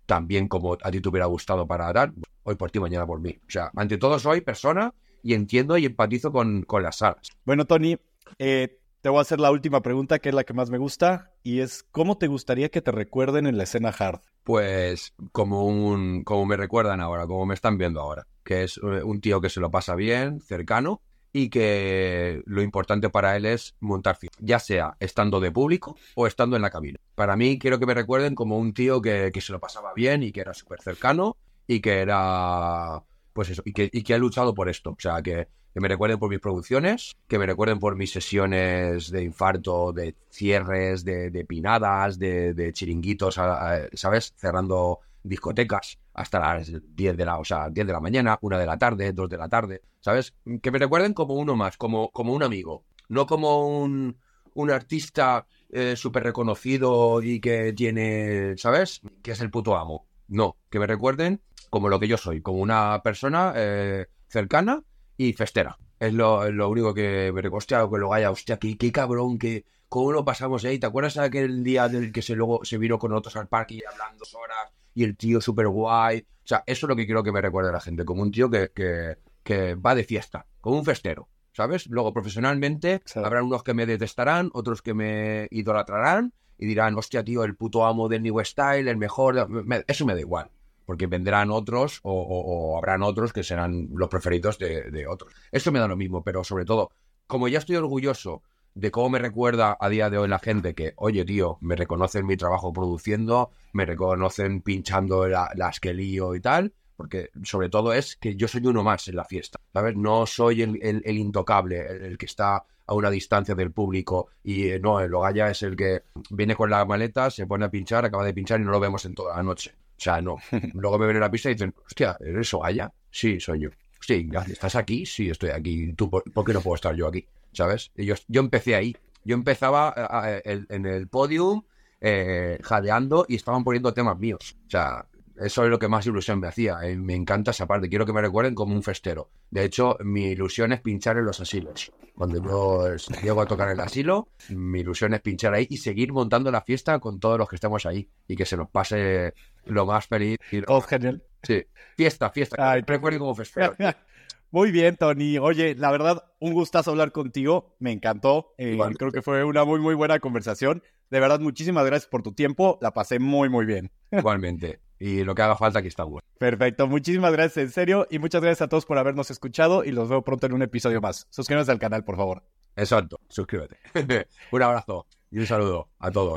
tan bien como a ti te hubiera gustado para dar, hoy por ti, mañana por mí. O sea, ante todo soy persona y entiendo y empatizo con, con las salas. Bueno, Tony, eh, te voy a hacer la última pregunta, que es la que más me gusta, y es, ¿cómo te gustaría que te recuerden en la escena hard? Pues como un como me recuerdan ahora, como me están viendo ahora, que es un tío que se lo pasa bien, cercano, y que lo importante para él es montar fiestas, ya sea estando de público o estando en la cabina. Para mí quiero que me recuerden como un tío que, que se lo pasaba bien y que era súper cercano y que era, pues eso, y que, y que ha luchado por esto. O sea, que, que me recuerden por mis producciones, que me recuerden por mis sesiones de infarto, de cierres, de, de pinadas, de, de chiringuitos, a- a- ¿sabes? Cerrando discotecas hasta las diez de la, o sea, diez de la mañana, una de la tarde, dos de la tarde, ¿sabes? Que me recuerden como uno más, como, como un amigo, no como un, un artista eh, súper reconocido y que tiene, ¿sabes? Que es el puto amo. No, que me recuerden como lo que yo soy, como una persona eh, cercana y festera. Es lo, es lo único que me recuerda. Hostia, que lo vaya, hostia, qué, qué cabrón, que cómo lo pasamos ahí. ¿Te acuerdas de aquel día del que se luego se vino con otros al parque y hablando dos horas? Y el tío súper guay. O sea, eso es lo que quiero que me recuerde la gente, como un tío que, que, que va de fiesta, como un festero, ¿sabes? Luego, profesionalmente, Sí. habrán unos que me detestarán, otros que me idolatrarán y dirán, hostia, tío, el puto amo del New Style, el mejor. Me- eso me da igual, porque vendrán otros o, o- o habrán otros que serán los preferidos de, de otros. Eso me da lo mismo, pero sobre todo, como ya estoy orgulloso de cómo me recuerda a día de hoy la gente que, oye, tío, me reconocen mi trabajo produciendo, me reconocen pinchando la- las que lío y tal, porque sobre todo es que yo soy uno más en la fiesta, ¿sabes? No soy el, el- el intocable, el, el que está a una distancia del público y eh, no, el Ogaya es el que viene con la maleta, se pone a pinchar, acaba de pinchar y no lo vemos en toda la noche. O sea, no. Luego me ven en la pista y dicen, hostia, ¿eres Ogaya? Sí, soy yo. Sí, ¿estás aquí? Sí, estoy aquí. ¿Tú por, por qué no puedo estar yo aquí? ¿Sabes? Y yo, yo empecé ahí. Yo empezaba a- a- el- en el podium eh, jadeando y estaban poniendo temas míos. O sea, eso es lo que más ilusión me hacía. eh, Me encanta esa parte. Quiero que me recuerden como un festero. De hecho, mi ilusión es pinchar en los asilos. Cuando yo eh, llego a tocar el asilo, mi ilusión es pinchar ahí y seguir montando la fiesta con todos los que estemos ahí y que se nos pase lo más feliz. Y lo Todo más- genial. Sí, fiesta, fiesta. Ay, Que me recuerden como festero. Muy bien, Tony. Oye, la verdad, un gustazo hablar contigo. Me encantó. Eh, Igualmente. creo que fue una muy, muy buena conversación. De verdad, muchísimas gracias por tu tiempo. La pasé muy, muy bien. Igualmente. Y lo que haga falta, aquí está bueno. Perfecto. Muchísimas gracias, en serio. Y muchas gracias a todos por habernos escuchado. Y los veo pronto en un episodio más. Suscríbanse al canal, por favor. Exacto, suscríbete. Un abrazo y un saludo a todos.